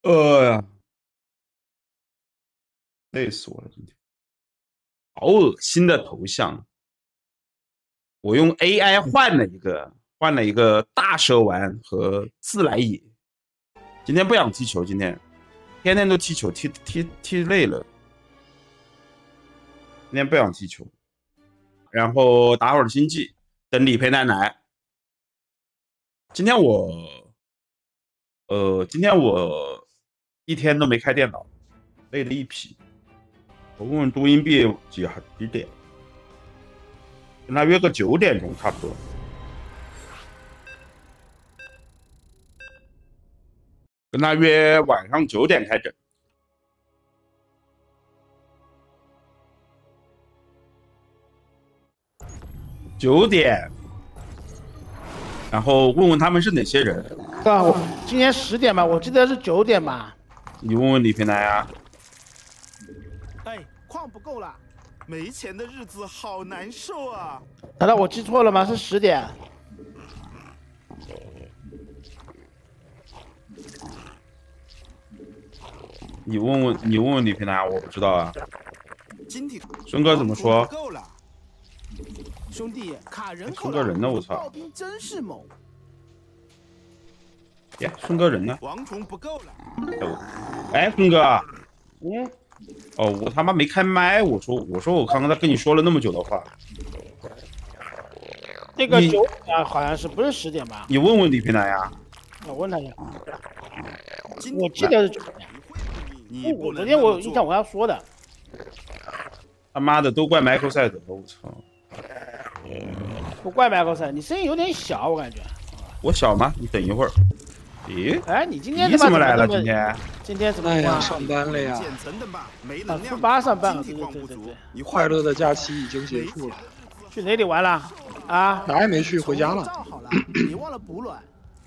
呀，累死我了！今天好恶心的头像，我用 AI 换了一个大蛇丸和自来也。今天不想踢球，今天天天都踢球，踢累了。今天不想踢球，然后打会儿星际，等理赔奶奶。今天我一天都没开电脑，累了一批。我问问杜英币几点，跟他约个9点钟差不多。跟他约晚上9点开整。9点，然后问问他们是哪些人。 啊，我今天10点吧，我记得是9点吧。 你问问李平南啊。 哎，矿不够了，没钱的日子好难受啊！ 难道我记错了吗？是10点。 你问问李平南，我不知道啊。孙哥怎么说？ 兄弟，卡人口孙哥人呢？我操！ 暴兵真是猛！ 耶，孙哥人呢？ 蝗虫不够了。 哎，孙哥，哦，我他妈没开麦，我说我刚刚在跟你说了那么久的话。 那个9点好像是不是10点吧？ 你问问李平南呀。 我问他一下。我记得是9点。我昨天我印象我要说的。 他妈的，都怪迈克赛德，我操！ 不怪迈克赛，你声音有点小，我感觉。 我小吗？你等一会儿。咦？ 哎，你今天你怎么来了？今天怎么？ 哎呀，上班了呀！ 初8上班了，对。 快乐的假期已经结束了。 去哪里玩了？啊？ 哪也没去，回家了。 别忘了补卵。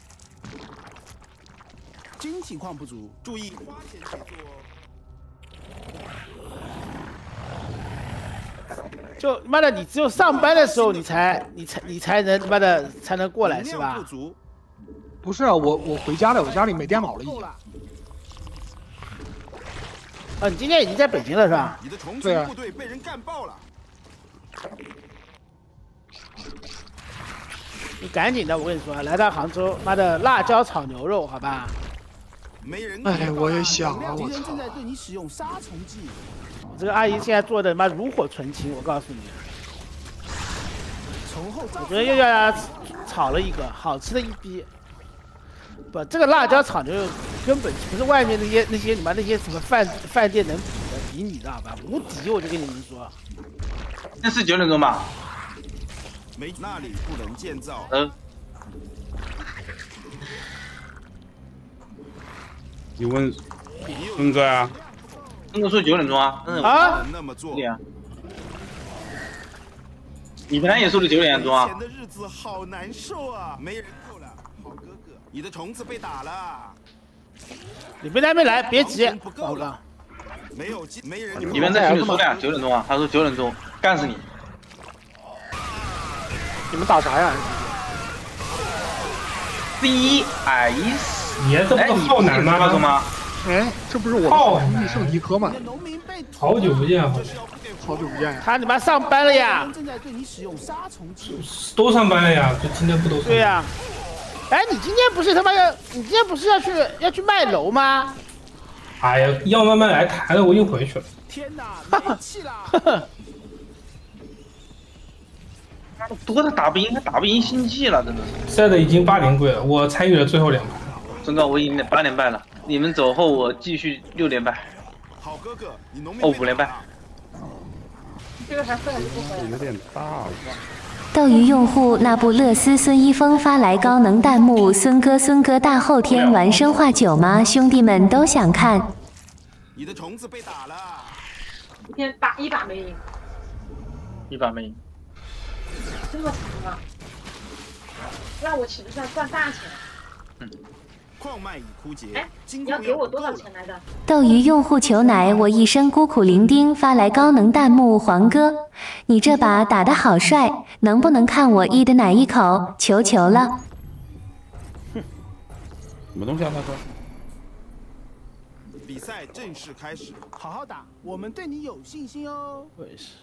晶体矿不足，注意花钱写作。 就妈的，你只有上班的时候，你才能他妈的才能过来是吧？ 不是啊，我回家了，我家里没电脑了已经。 啊，你今天已经在北京了是吧？ 对啊。 部队被人干爆了。 你赶紧的，我跟你说，来到杭州，妈的辣椒炒牛肉，好吧？ 哎，我也想啊，我操！ 正在对你使用杀虫剂。 这个阿姨现在做的妈炉火纯青，我告诉你。我昨天又要炒了一个好吃的一逼。不，这个辣椒炒牛肉根本不是外面那些你妈那些什么饭店能比你的好吧？无敌，我就跟你们说。 那是9点钟吧？ 那里不能建造。 你问孙哥啊。 孙哥说9点钟啊。 啊？ 对呀。你本来也说的9点钟啊。 钱的日子好难受啊，没人扣了，好哥哥，你的虫子被打了。 你们还没来，别急，宝哥。 没人。 你们在群里说的呀，9点钟啊，他说9点钟干死你。 你们打啥呀 ？CS。 你这不是浩南吗？ 哎，这不是我们圣迪科吗？ 好久不见， 好久不见呀！ 他你妈上班了呀！ 都上班了呀，就今天不都上班？ 对呀。哎，你今天不是他妈你今天不是要去卖楼吗？ 哎呀，要慢慢来谈的，我已经回去了。 天哪，没气了！ 多的打不赢，他打不赢星际了，真的是。 赛的已经8连跪了，我参与了最后2盘。 真的，我已经8连败了。你们走后，我继续6连败。 好哥哥，你农民 5连败。 这个还回来就不回来。 有点大了。 斗鱼用户那不勒斯孙一峰发来高能弹幕：孙哥大后天玩生化9吗？兄弟们都想看。 你的虫子被打了。 今天打1把没赢。 1把没赢。 这么强啊！让我岂不是要赚大钱？ 矿脉已枯竭。 哎，你要给我多少钱来着？ 斗鱼用户求奶，我一身孤苦伶仃发来高能弹幕：黄哥，你这把打得好帅，能不能看我一的奶一口？求了。 什么东西啊？他说。 赛正式开始， 好好打，我们对你有信心哦。我也是。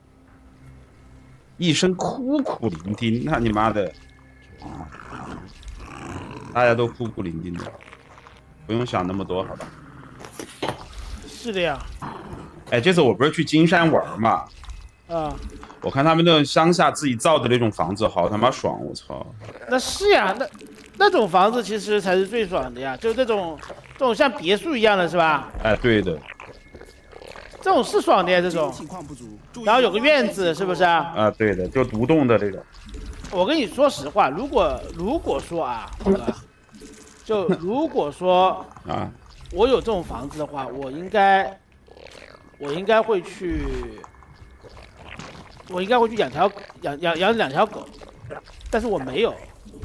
一声苦苦伶仃，那你妈的，大家都苦苦伶仃的，不用想那么多，好吧？ 是的呀。 哎，这次我不是去金山玩嘛？ 啊。 我看他们那种乡下自己造的那种房子，好他妈爽！我操。 那是呀，那种房子其实才是最爽的呀，就这种像别墅一样的是吧？ 哎，对的。 这种是爽的呀，这种。然后有个院子，是不是啊？ 啊，对的，就独栋的这种。 我跟你说实话，如果说啊，就如果说啊， 我有这种房子的话，我应该会去养2条狗，但是我没有。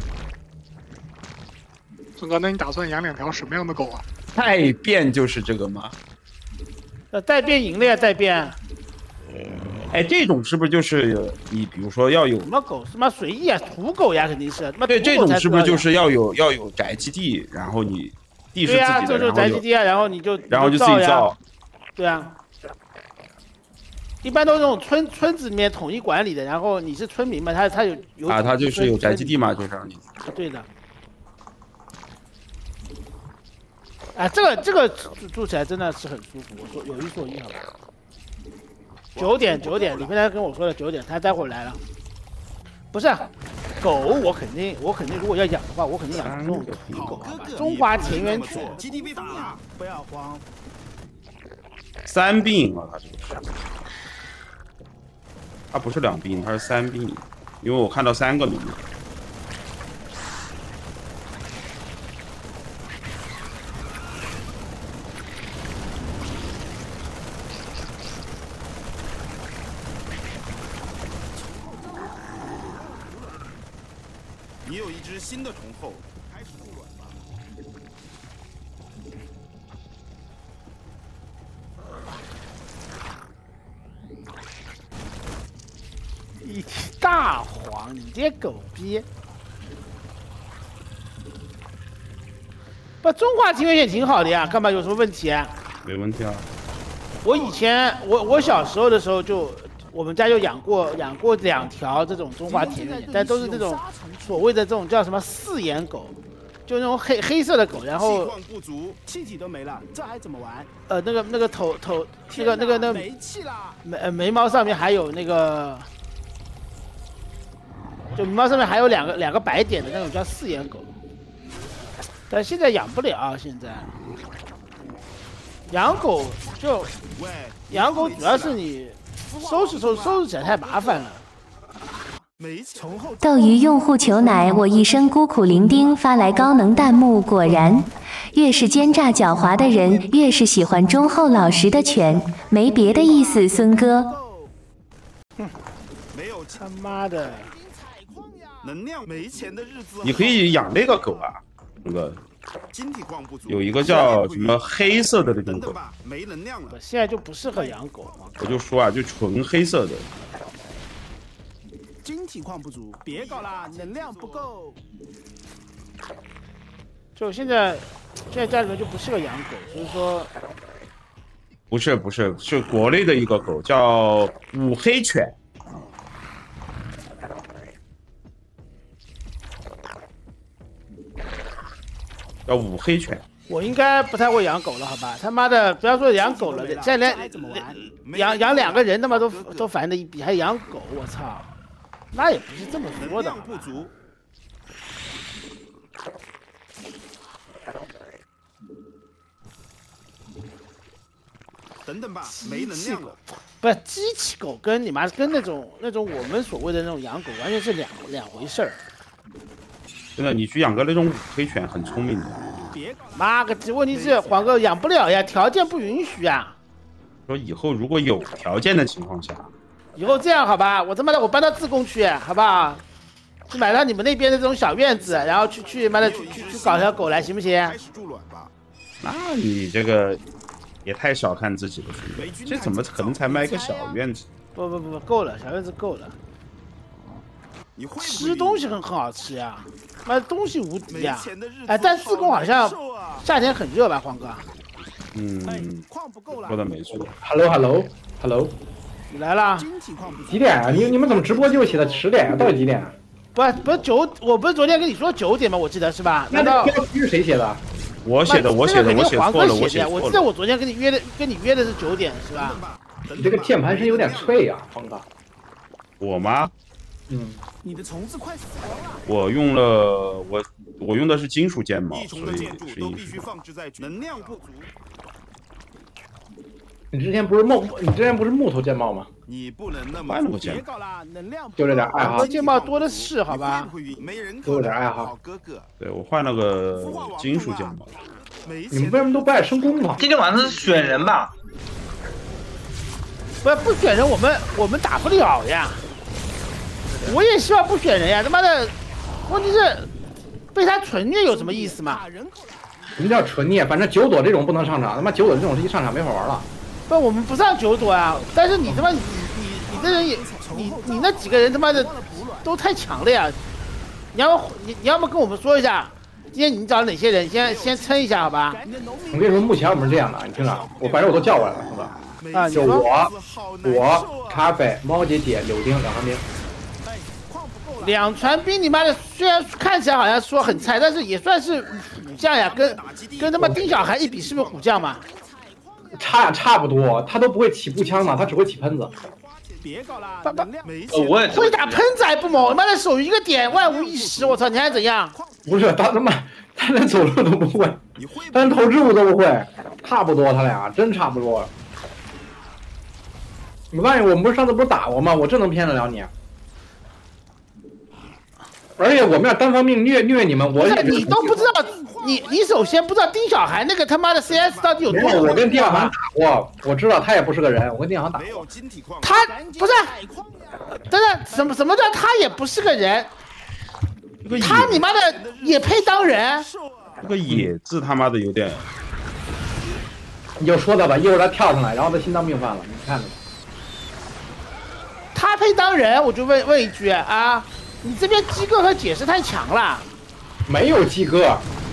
孙哥，那你打算养2条什么样的狗啊？ 带变就是这个吗？ 带变赢了呀，带变。 哎，这种是不是就是你比如说要有什么狗？什么随意啊，土狗呀，肯定是。 对，这种是不是就是要有宅基地，然后你地是自己的， 对呀，这就是宅基地啊，然后就自己造。 对啊。一般都是那种村子里面统一管理的，然后你是村民嘛，他有啊，他就是有宅基地嘛，就是让你。 对的。啊，这个住起来真的是很舒服，我说有一说一，好吧。9点，李飞来跟我说的9点，他待会儿来了。不是，狗我肯定如果要养的话，我肯定养这种土狗，好吧？中华田园犬。 基地被打了，不要慌。 3病啊，他这个是。他不是2病，他是3病，因为我看到3个名字。 你有一只新的虫后，开始孵卵吧。 一提大黄，你这狗逼！不，中华田园犬挺好的呀，干嘛有什么问题啊？ 没问题啊。 我以前我小时候的时候我们家就养过2条这种中华田园犬，但都是这种所谓的这种叫什么4眼狗，就那种黑色的狗，然后气矿不足，气体都没了，这还怎么玩？ 那个头那个没气啦， 眉毛上面还有那个，就眉毛上面还有两个白点的那种叫4眼狗，但现在养不了，现在养狗主要是你。收拾起来太麻烦了。 斗鱼用户求奶，我一声孤苦伶仃发来高能弹幕，果然，越是奸诈狡猾的人，越是喜欢忠厚老实的犬，没别的意思，孙哥。 没有他妈的， 能量没钱的日子。 你可以养那个狗啊，那个。 晶体矿不足， 有一个叫什么黑色的那种狗， 没能量了。 现在就不适合养狗。 我就说啊，就纯黑色的。 晶体矿不足，别搞啦，能量不够。 就现在家里面就不适合养狗，所以说。 不是，是国内的一个狗叫五黑犬。叫5黑犬， 我应该不太会养狗了，好吧？他妈的，不要说养狗了，现在连养2个人他妈都烦的一逼，还养狗，我操！那也不是这么说的。 不足。等等吧，没能量了。 不是机器狗跟你妈跟那种我们所谓的那种养狗完全是两回事儿。 真的，你去养个那种5黑犬很聪明的。 妈个，问题是黄哥养不了呀，条件不允许啊。 说以后如果有条件的情况下， 以后这样好吧，我他妈的我搬到自贡去，好不好？去买到你们那边的这种小院子，然后去妈的去搞条狗来，行不行？ 开始助卵吧。 那你这个也太小看自己了，这怎么可能才买个小院子？ 不，够了，小院子够了。吃东西很好吃呀，妈东西无敌呀！哎，但自贡好像夏天很热吧，黄哥？ 矿不够了， 说的没错。 Hello， 你来了？ 晶体矿不足几点啊？你们怎么直播就写的10点啊？到底几点啊？ 不是9，我不是昨天跟你说9点吗？我记得是吧？ 那难道标题是谁写的？ 我写的，我写错了，我写错我记得了。 我昨天跟你约的是9点是吧？ 你这个键盘声有点脆啊，黄哥。 我吗？ 你的虫子快死光了。 我用了我用的是金属键帽， 异虫所以的建筑是音符都必须。放置在能量不足。 你之前不是木头键帽吗？ 你不能那么换了个键别搞了，能量就这点爱好我键帽多的是，好吧？ 没人都有点爱好好哥哥， 对我换了个金属键帽。 你们为什么都不爱升攻呢？ 今天晚上是选人吧？ 不选人，我们打不了呀。我也希望不选人呀，他妈的，问题是被他纯虐有什么意思嘛？ 什么叫纯虐？反正9朵这种不能上场，他妈9朵这种是一上场没法玩了。 不，我们不上9朵啊，但是你他妈你这人也你那几个人他妈的都太强了呀！你要么跟我们说一下，今天你找哪些人，先撑一下好吧？ 我跟你说，目前我们是这样的，你听着，反正我都叫过来了，是吧？ 啊，你就说我咖啡、猫姐姐、柳丁2传兵。 2传兵，你妈的，虽然看起来好像说很菜，但是也算是虎将呀，跟他妈丁小孩一比，是不是虎将嘛？ 差不多，他都不会起步枪的，他只会起喷子。 别搞了， 不能量没我也会打喷子还不猛，他妈的手一个点万无一失，我操，你还怎样？ 不是他连走路都不会，他连投掷物都不会，差不多他俩真差不多。你发现我们上次不是打过吗？我真能骗得了你。而且我们要单方面虐你们，我也你都不知道，你首先不知道丁小孩那个他妈的 CS 到底有多我跟丁小涵打过，我知道他也不是个人，我跟丁小涵打没有过。 晶体矿， 他不是，真的什么叫他也不是个人？他你妈的也配当人？ 这个野字他妈的有点， 你就说他吧，一会儿他跳上来，然后他心脏病犯了，你看着。 他配当人？我就问一句啊，你这边机构和解释太强了。 没有鸡哥，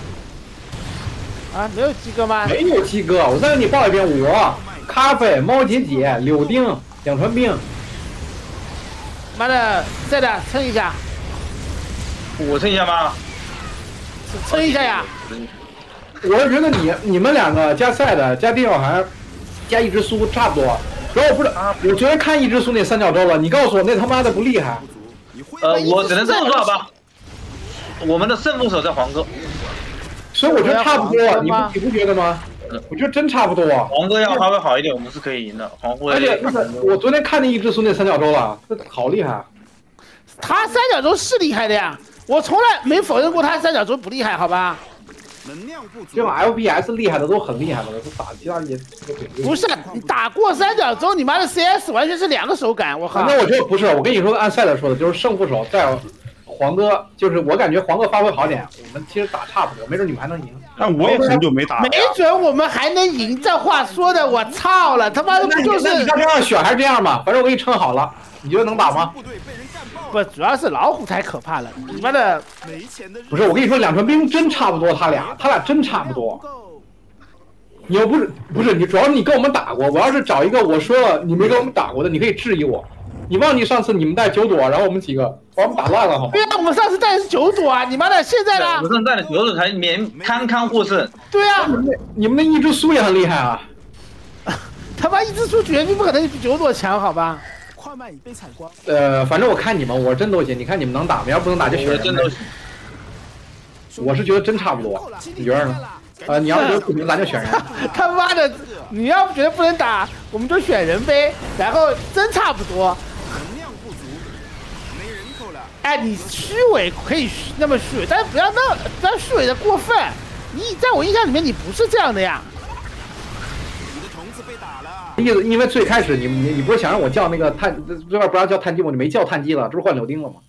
啊，没有鸡哥吗？ 没有鸡哥，我再给你报一遍，我咖啡、猫姐姐、柳丁、2传兵。 妈的，在的撑一下， 我撑一下吗？ 撑一下呀！ 我是觉得你们2个加赛的加丁小孩加一只苏差不多。然后我不是，我昨天看一只苏那3角洲了，你告诉我那他妈的不厉害。 我只能这么说好吧。我们的胜负手在黄哥， 所以我觉得差不多，你不觉得吗？我觉得真差不多。 黄哥要发挥好一点，我们是可以赢的。黄哥， 而且我昨天看那一只苏那3角洲了，这好厉害。 他3角洲是厉害的呀，我从来没否认过他3角洲不厉害，好吧？ 能量不足， 这种 FPS 厉害的都很厉害的，都打其他也不是你打过3角洲，你妈的 CS 完全是2个手感，我靠！ 那我觉得不是，我跟你说按赛的说的，就是胜负手在黄哥，就是我感觉黄哥发挥好点，我们其实打差不多，没准你们还能赢。 但我也很久没打了没准我们还能赢，这话说的我操了，他妈的不就是？ 那你这样选还是这样吧，反正我给你撑好了，你觉得能打吗？ 不，主要是老虎太可怕了，你妈的！ 没钱的不是，我跟你说2传兵真差不多，他俩真差不多。你又不是你，主要是你跟我们打过，我要是找一个我说了你没跟我们打过的，你可以质疑我。你忘记上次你们带9朵，然后我们几个把我们打烂了，好吗？ 对啊，我们上次带的是9朵啊，你妈的现在呢？ 我们上次带的9朵才堪获胜。 对啊， 你们那一只苏也很厉害啊。 他妈一只苏绝对不可能比9朵强，好吧？ 矿脉已被采光。 反正我看你们，我真都行。你看你们能打吗？要不能打就选人。 真都行。 我是觉得真差不多，你觉得呢？你要是觉得不行，咱就选人。 他妈的，你要不觉得不能打，我们就选人呗。然后真差不多。 能量不足，没人口了。 哎，你虚伪可以那么虚伪，但是不要虚伪的过分。你在我印象里面，你不是这样的呀。 你的虫子被打了。 因为最开始你不是想让我叫那个这边不让叫碳基，我就没叫碳基了，这不是换柳丁了吗？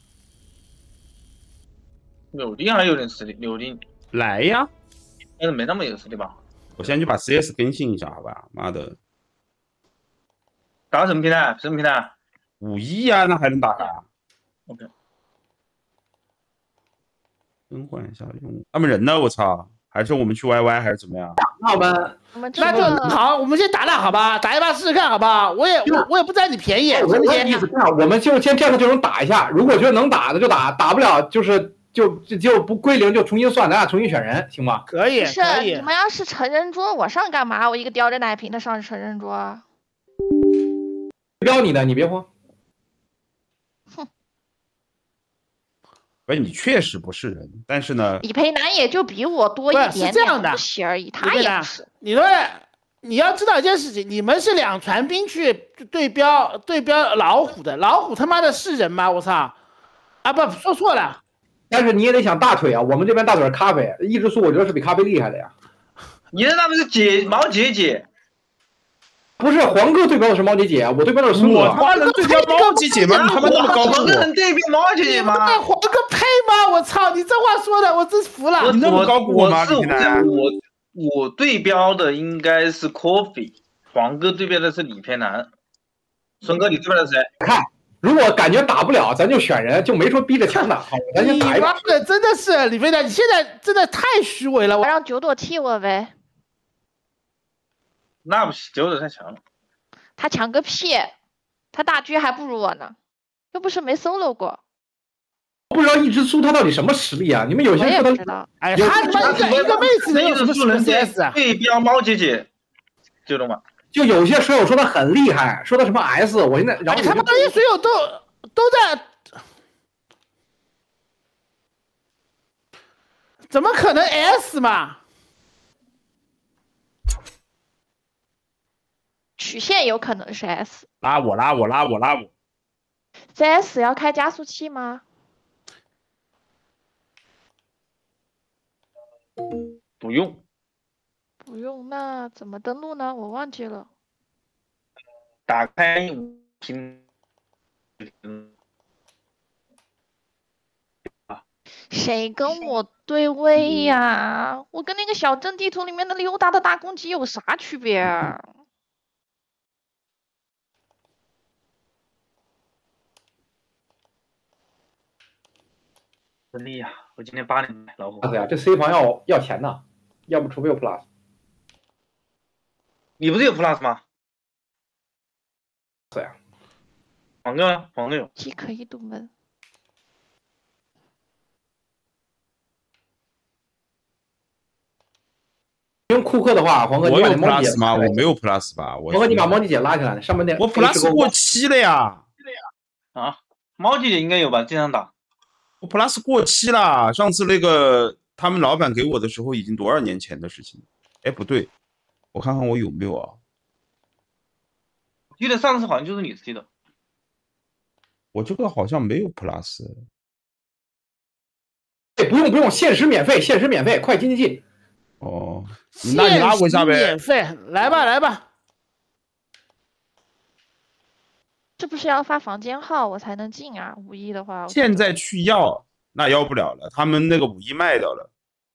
柳丁还有点实力，柳丁来呀， 但是没那么有实力吧？ 我先去把 CS 更新一下，好吧？妈的， 打什么平台？什么平台 5E啊，那还能打啥 ？OK， 更换一下用，他们人呢？我操！ 还是我们去 YY 还是怎么样？ 那我们那就好，我们先打好吧，打一把试试看，好不好？我也不占你便宜， 我的意思这样，我们就先这样就能打一下，如果觉得能打的就打，打不了就不归零就重新算，咱俩重新选人，行吗？ 可以， 是可以你。们要是成人桌，我上干嘛？我一个叼着奶瓶的上成人桌。 标你的，你别慌。 不是你确实不是人，但是呢， 李培南也就比我多一点点是这样的东西而已，他也不是。 你要知道一件事情，你们是两船兵去对标老虎的，老虎他妈的是人吗？我操！啊不，说错了。 但是你也得想大腿啊，我们这边大腿是咖啡，一只苏我觉得是比咖啡厉害的呀。 你的那不是毛姐姐？ 不是黄哥对标的是猫姐姐，我对标的是孙我哥。 他妈能对标猫姐姐吗？你他妈那么高黄估我， 哥能对标毛姐姐吗？ 黄哥配吗？我操！你这话说的，我真服了。 你那么高估我吗？ 我对标的应该是 Coffee， 黄哥对标的是李培南，孙哥你对标的谁？ 看，如果感觉打不了，咱就选人，就没说逼着枪打，咱先打一把。 你真的是李飞的，你现在真的太虚伪了。 我让九朵替我呗。 那不行，九朵太强了。 他强个屁！他大狙还不如我呢，又不是没 solo 过。 不知道一只苏他到底什么实力啊？你们有些人说他不知道。 哎，他一个妹子能有什么 CS 啊？ 对标猫姐姐，就懂吗？ 就有些水友说他很厉害，说他什么 S， 我现在然后他们那些水友都在，怎么可能 S 嘛？ 曲线有可能是 S。 拉我。 CS 要开加速器吗？ 不用。 不用，那怎么登录呢？我忘记了。 打开屏。 谁跟我对位呀？我跟那个小镇地图里面的溜达的大公鸡有啥区别啊？ 真厉害！我今天8点买老虎。 呀，这 C 房要钱呢，要不除非有 Plus。 你不是有 Plus 吗？ 对呀。 黄哥有。 既可以堵门。 用库克的话，黄哥， 我有 Plus 吗？我没有 Plus 吧？ 黄哥，你把猫姐姐拉起来，上面那我 Plus 过期了呀。 啊，猫姐姐应该有吧？经常打。 我 Plus 过期了，上次那个他们老板给我的时候已经多少年前的事情？哎，不对，我看看我有没有啊？ 我记得上次好像就是你记的。 我这个好像没有 Plus。 不用，限时免费，快进。 哦，那你拉我一下呗。 免费，来吧。 这不是要发房间号我才能进啊？51的话， 现在去要那要不了了，他们那个51卖掉了。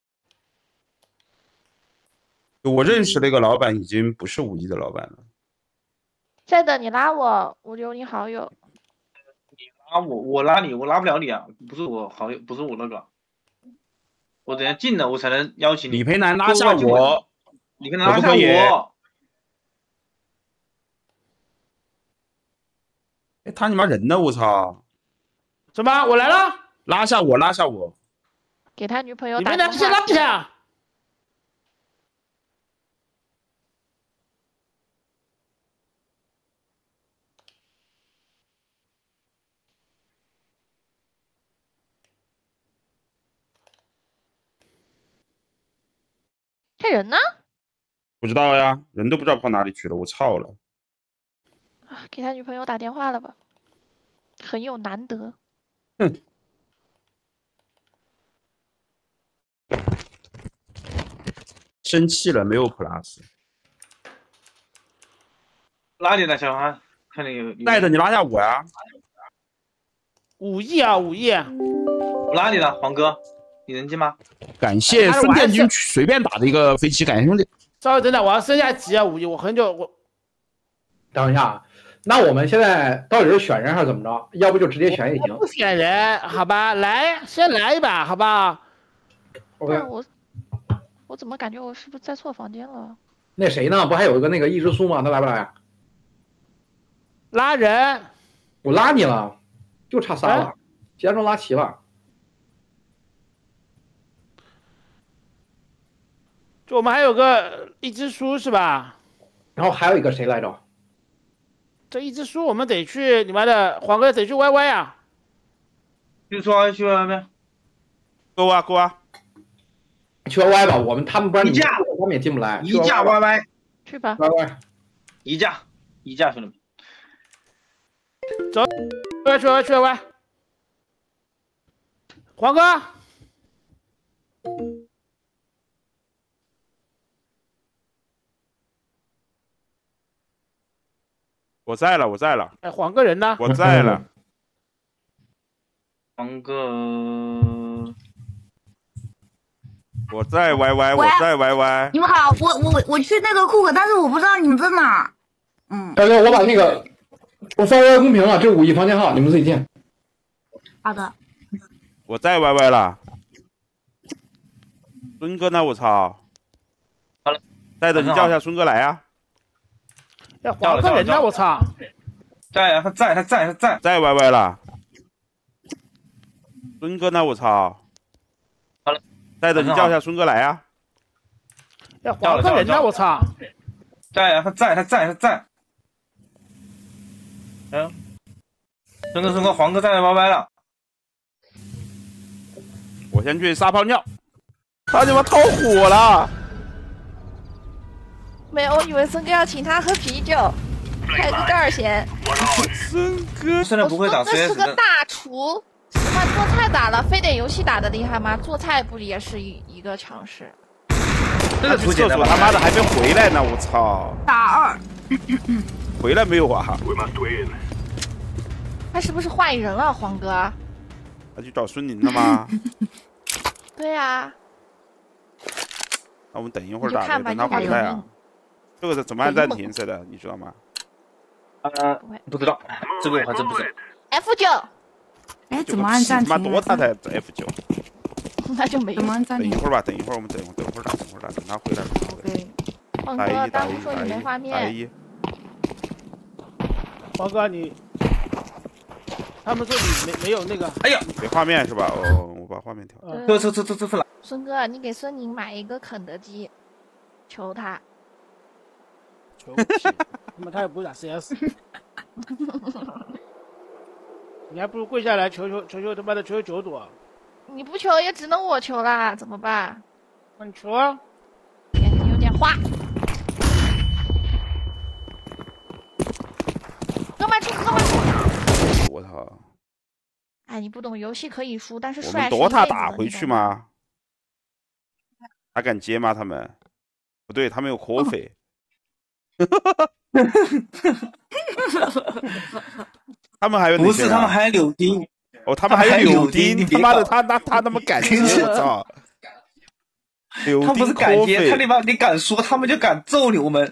我认识那个老板已经不是51的老板了。 在的，你拉我，我留你好友。 你拉我拉你，我拉不了你啊！不是我好友，不是我那个。我等下进了，我才能邀请你。 李培南拉下我， 你跟他拉下我。 哎，他你妈人呢？我操！ 什么？我来了！ 拉下我！ 给他女朋友打电话。 你们先拉一下。 这人呢？ 不知道呀，人都不知道跑哪里去了，我操了！ 给他女朋友打电话了吧？很有难得。 哼。生气了，没有 Plus。 拉你了，小韩，看你有。 带着你拉下我呀。 5亿啊！5亿！ 我拉你了，黄哥，你能进吗？ 感谢孙殿军随便打的一个飞机，感谢兄弟。 稍微等等，我要升下级啊！5亿，我很久我。 等一下，那我们现在到底是选人还是怎么着？要不就直接选也行。 不选人，好吧，先来一把，好不好？ OK。 我我怎么感觉我是不是在错房间了？ 那谁呢？不还有一个那个一只苏吗？他来不来？ 拉人， 我拉你了，就差仨了，其他都拉齐了。 就我们还有个一只书是吧？ 然后还有一个谁来着？ 这一只书我们得去你妈的黄哥得去 YY 啊！ 去说去外面。 够啊够啊！ 去 YY 吧，他们不然一架我们也进不来。 一架 YY 去吧。 YY 一架，兄弟们。 走，去 YY。黄哥。 我在了。 哎，黄哥人呢？ 我在了。 黄哥， 我在 YY， 我在 YY。 你们好，我去那个库克，但是我不知道你们在哪。 大哥，我把那个我发 YY 公屏了，这5亿房间号，你们自己进。 好的。 我在 YY 了。孙哥呢？我操！ 好了， 带着你叫一下孙哥来啊！ 要黄哥人呢？我操！ 在啊，他在。 在 YY 了。孙哥呢？我操！ 好了， 带着你叫一下孙哥来啊！ 要黄哥人呢？我操！ 在啊，他在。孙哥，黄哥在 YY 了。 我先去撒泡尿。他他妈套火了！ 没有，我以为孙哥要请他喝啤酒，开个盖儿先。 孙哥现在不会打 CS 孙哥是个大厨，喜欢做菜打了，非得游戏打的厉害吗？做菜不也是一个常识？ 这个厕所他妈的还没回来呢，我操！ 打2。 回来没有啊？ 他是不是换人了，黄哥？ 他去找孙宁了吗？ 对呀。 那我们等一会儿打，等他回来啊。这个是怎么按暂停似的，你知道吗？ 不知道，这个我还真不知道。 F9。 哎，怎么按暂停？ 他妈多他才 F9。 那就没有。 怎么按暂停？ 等一会儿吧，等一会儿我们等会儿打，等他回来。 OK。 黄哥，当初说你没画面。 黄哥你，他们说你没有那个。 哎呀， 没画面是吧？哦，我把画面调。 这来。 孙哥，你给孙宁买一个肯德基，求他。 求屁！他妈他也不会打 CS。你还不如跪下来求他妈的求9朵。 你不求也只能我求啦，怎么办？ 那你求啊！ 眼睛有点花。哥们出！ 我操！ 哎，你不懂游戏可以输，但是我帅们躲他打回去吗？还敢接吗？他们不对，他们有科费。他们还有哪些？ 不是，他们还有柳丁。 哦，他们还有柳丁！他妈的，他他妈敢接！我操！柳丁他不是敢接，他他妈你敢说，他们就敢揍你我们。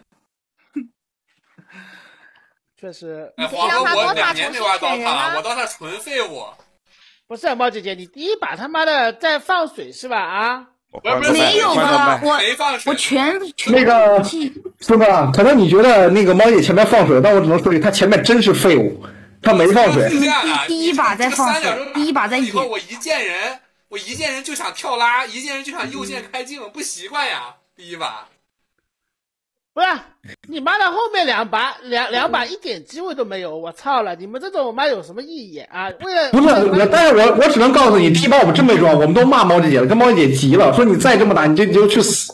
确实。 哎，黄哥，我2年没玩刀塔，我刀塔纯废物。 不是猫姐姐，你第一把他妈的在放水是吧？啊？ 没有吧？我全那个孙哥，可能你觉得那个猫姐前面放水，但我只能说句，他前面真是废物，他没放水。 第一把在放水，第一把在野。 我一见人就想跳拉，一见人就想右键开镜，不习惯呀。第一把。 不是你妈的后面两把一点机会都没有，我操了！你们这种妈有什么意义啊？为了不是，但是我只能告诉你，第一把我们真没装，我们都骂猫姐姐了，跟猫姐姐急了，说你再这么打，你就去死。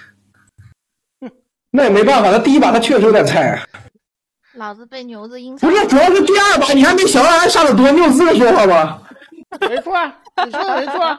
那也没办法，他第一把他确实有点菜。 老子被牛子阴。 不是，主要是第二把你还没小安杀的多，你有资格说话吗？ 没错，你说的没错。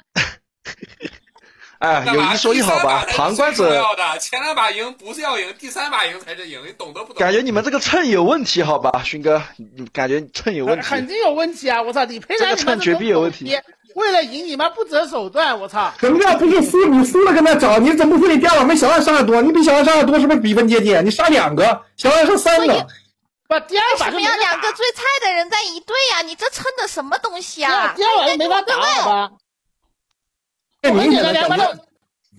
哎，有一说一好吧，旁观者要的前2把赢不是要赢，第3把赢才是赢，你懂得不懂？ 感觉你们这个秤有问题，好吧，勋哥，你感觉秤有问题？ 肯定有问题啊！我操，你配这个秤绝壁有问题。 为了赢你妈不择手段，我操！ 什么叫不是输？你输了跟他找，你怎么不说你第二把没小安杀的多？你比小安杀的多，是不是比分接近？你杀2个，小安杀3个。 不，第二把为什么要2个最菜的人在一队呀？你这称的什么东西啊？ 第二把没法打吧？ 这明显的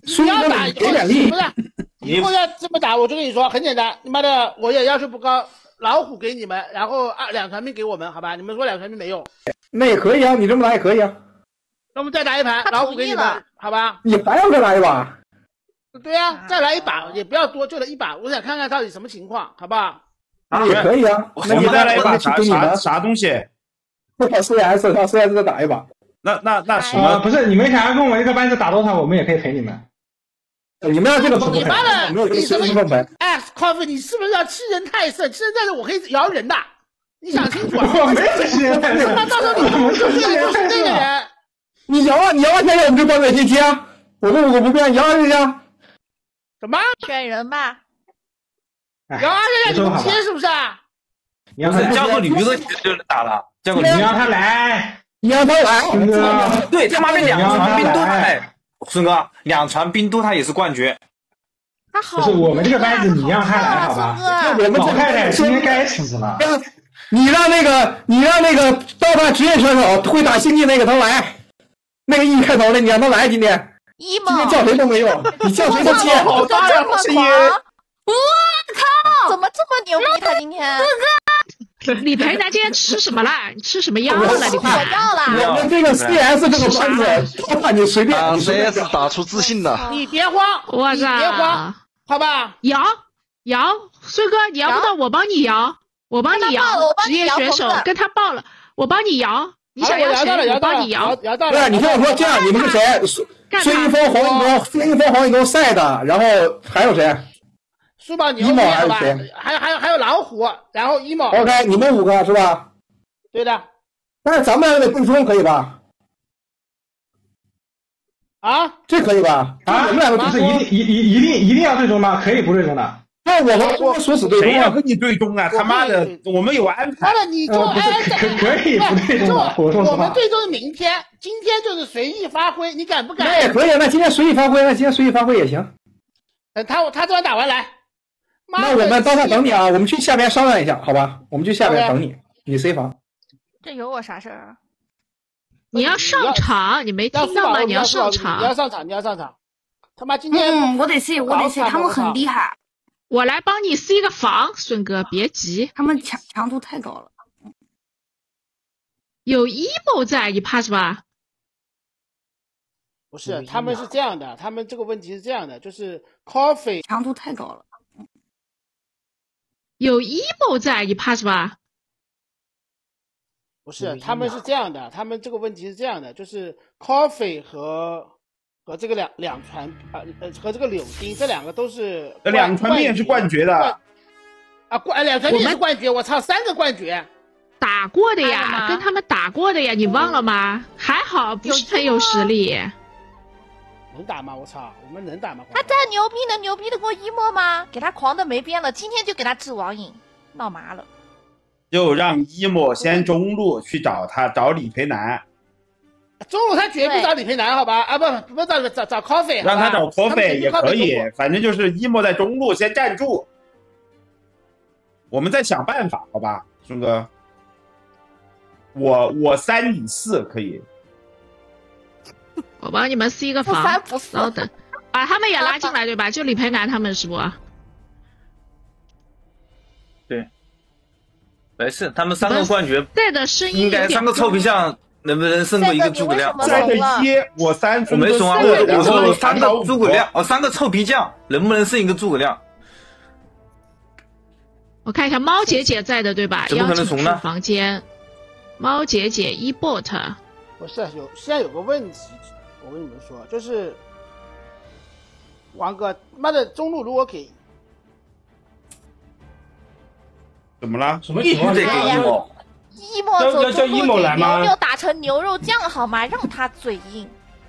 你要打以后给点力不是，以后要这么打，我就跟你说很简单，你妈的我也要求不高，老虎给你们，然后2传兵给我们，好吧？你们说2传兵没用， 那也可以啊，你这么打也可以啊。 那我们再打一盘，老虎给你们，好吧？ 你还要再来一把？ 对呀，再来一把也不要多，就来一把，我想看看到底什么情况，好不好？ 那也可以啊， 那你再来一把啥东西？ 不跑 CS， 靠 CS 再打一把。 那什么？ 不是你们想要跟我一个班子打多少，我们也可以陪你们。 你们要这个分你妈的， 没有这个分配。 哎 ，Coffee， 你是不是要欺人太甚？欺人太甚，我可以摇人的，你想清楚啊！ 我没有欺人太甚， 那到时候你就是那个人。 你摇啊，看看我们这关尾信息啊！我不变，摇一下。 什么？ 选人吧。 摇啊！你们切是不是啊？ 你让他叫个驴子就能打了，叫个你让他来， 你让他来。 对，他妈的2传兵都哎，孙哥2传兵都他也是冠军。 他好， 不是我们这个班子，你让他来好吧？老太太今天该死了。 你让那个刀塔职业选手会打星际那个他来，那个 E 开头的，你让他来今天。今天叫谁都没用，你叫谁都切。 好大呀，声音！ 我靠！ 怎么这么牛逼？他今天。 李培南今天吃什么了？你吃什么药了？李培南。 我们这个 CS 这个班子，你随便。 CS 打出自信的。 你别慌， 我操！ 别慌，好吧？ 摇，孙哥，你摇不到我帮你摇，职业选手跟他报了，我帮你摇。你想要谁？我帮你摇。 对，你听我说，这样你们是谁？孙一峰、黄一东赛的，然后还有谁？ 苏宝牛好吧？还有老虎，然后一毛。 OK， 你们5个是吧？ 对的。 但是咱们得对冲，可以吧？ 啊， 这可以吧？ 啊， 我们2个不是一定要对冲吗？可以不对冲的。 那我说死对冲， 谁要跟你对冲啊？他妈的，我们有安排。 妈的，你就可以不对冲的。 我们最终是明天，今天就是随意发挥，你敢不敢？ 那也可以，那今天随意发挥，也行。 他这完打完来。 那我们到那等你啊，我们去下边商量一下，好吧？我们去下边等你，你 C 房。 这有我啥事儿啊？ 你要上场，你没听到吗？你要上场， 你要上场。他妈今天我得 C， 他们很厉害。 我来帮你 C 个房，孙哥别急， 他们强度太高了。 有 emo 在，你怕什么？ 不是，他们是这样的，他们这个问题是这样的，就是 Coffee 强度太高了。 有 emo 在，你怕什么？ 不是，他们是这样的，他们这个问题是这样的，就是 Coffee 和这个两传和这个柳丁这2个都是 2传兵也是冠绝的啊，2传兵也是冠绝，我操，3个冠绝打过的呀，跟他们打过的呀，你忘了吗？还好不是很有实力。 能打吗？我操，我们能打吗？ 他再牛逼能牛逼得过一莫吗？给他狂的没边了，今天就给他治网瘾，闹麻了。 就让一莫先中路去找李培南。 中路他绝不找李培南，好吧？啊不找 Coffee， 让他找 Coffee 也可以，反正就是一莫在中路先站住，我们再想办法，好吧，孙哥。我3你4可以。 我帮你们 C 个房，稍等，把他们也拉进来，对吧？就李培南他们是不？ 对，没事，他们3个冠军带的声音应该3个臭皮匠能不能胜过1个诸葛亮 ？3个1，我3， 我没怂啊，我说3个诸葛亮，3个臭皮匠能不能胜1个诸葛亮？ 我看一下，猫姐姐在的对吧？ 怎么可能怂呢？ 房间，猫姐姐 eBot。 不是现在有个问题。我跟你们说，就是王哥，妈的中路如果给怎么了？ 什么情况？ 这个emo， 走叫 emo 来吗？ 牛肉打成牛肉酱好吗？让他嘴硬。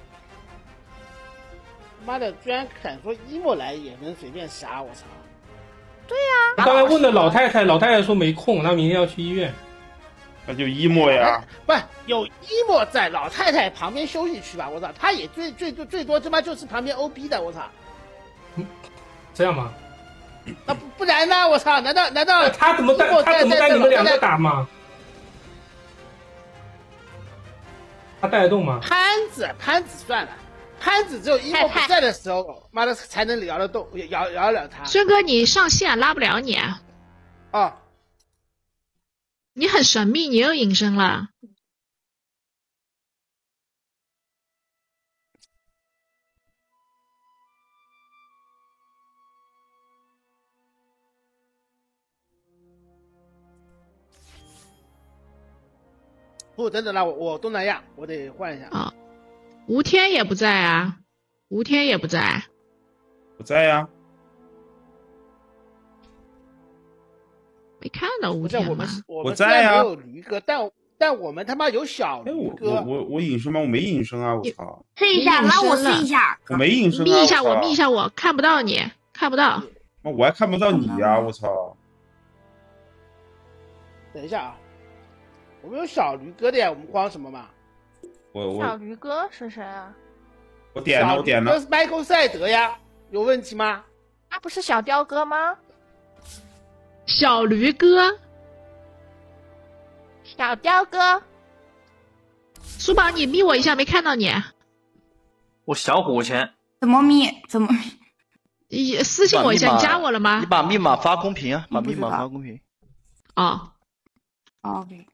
妈的，居然敢说emo来也能随便杀，我操！ 对呀。 刚才问的老太太说没空，她明天要去医院。 那就emo呀， 不有emo在老太太旁边休息区吧？我操，他也最多他妈就是旁边 OB 的，我操！ 这样吗？ 那不然呢？我操，难道他怎么带你们2个打吗？他带得动吗？ 潘子算了， 潘子只有一莫不在的时候，妈的才能聊得动，聊得了他。 孙哥，你上线拉不了你啊！ 你很神秘，你又隐身了。 不，等等啦，我东南亚，我得换一下。 啊，吴天也不在啊，吴天也不在， 不在呀。 没看到吴天吗？ 我们在呀。 没有驴哥，但我们他妈有小驴哥。 我隐身吗？我没隐身啊！我操！ 试一下，让我试一下。 我没隐身啊！ 密一下我，密一下我，看不到你，看不到。 我还看不到你呀！我操！ 等一下啊。我们有小驴哥的呀，我们慌什么嘛？ 小驴哥是谁啊？ 我点了，我点了。 这是迈克赛德呀，有问题吗？ 那不是小雕哥吗？ 小驴哥， 小雕哥， 苏宝，你密我一下，没看到你。 我小火钱。 怎么密？怎么？ 你私信我一下，你加我了吗？ 你把密码发公屏啊，把密码发公屏。 哦。 OK。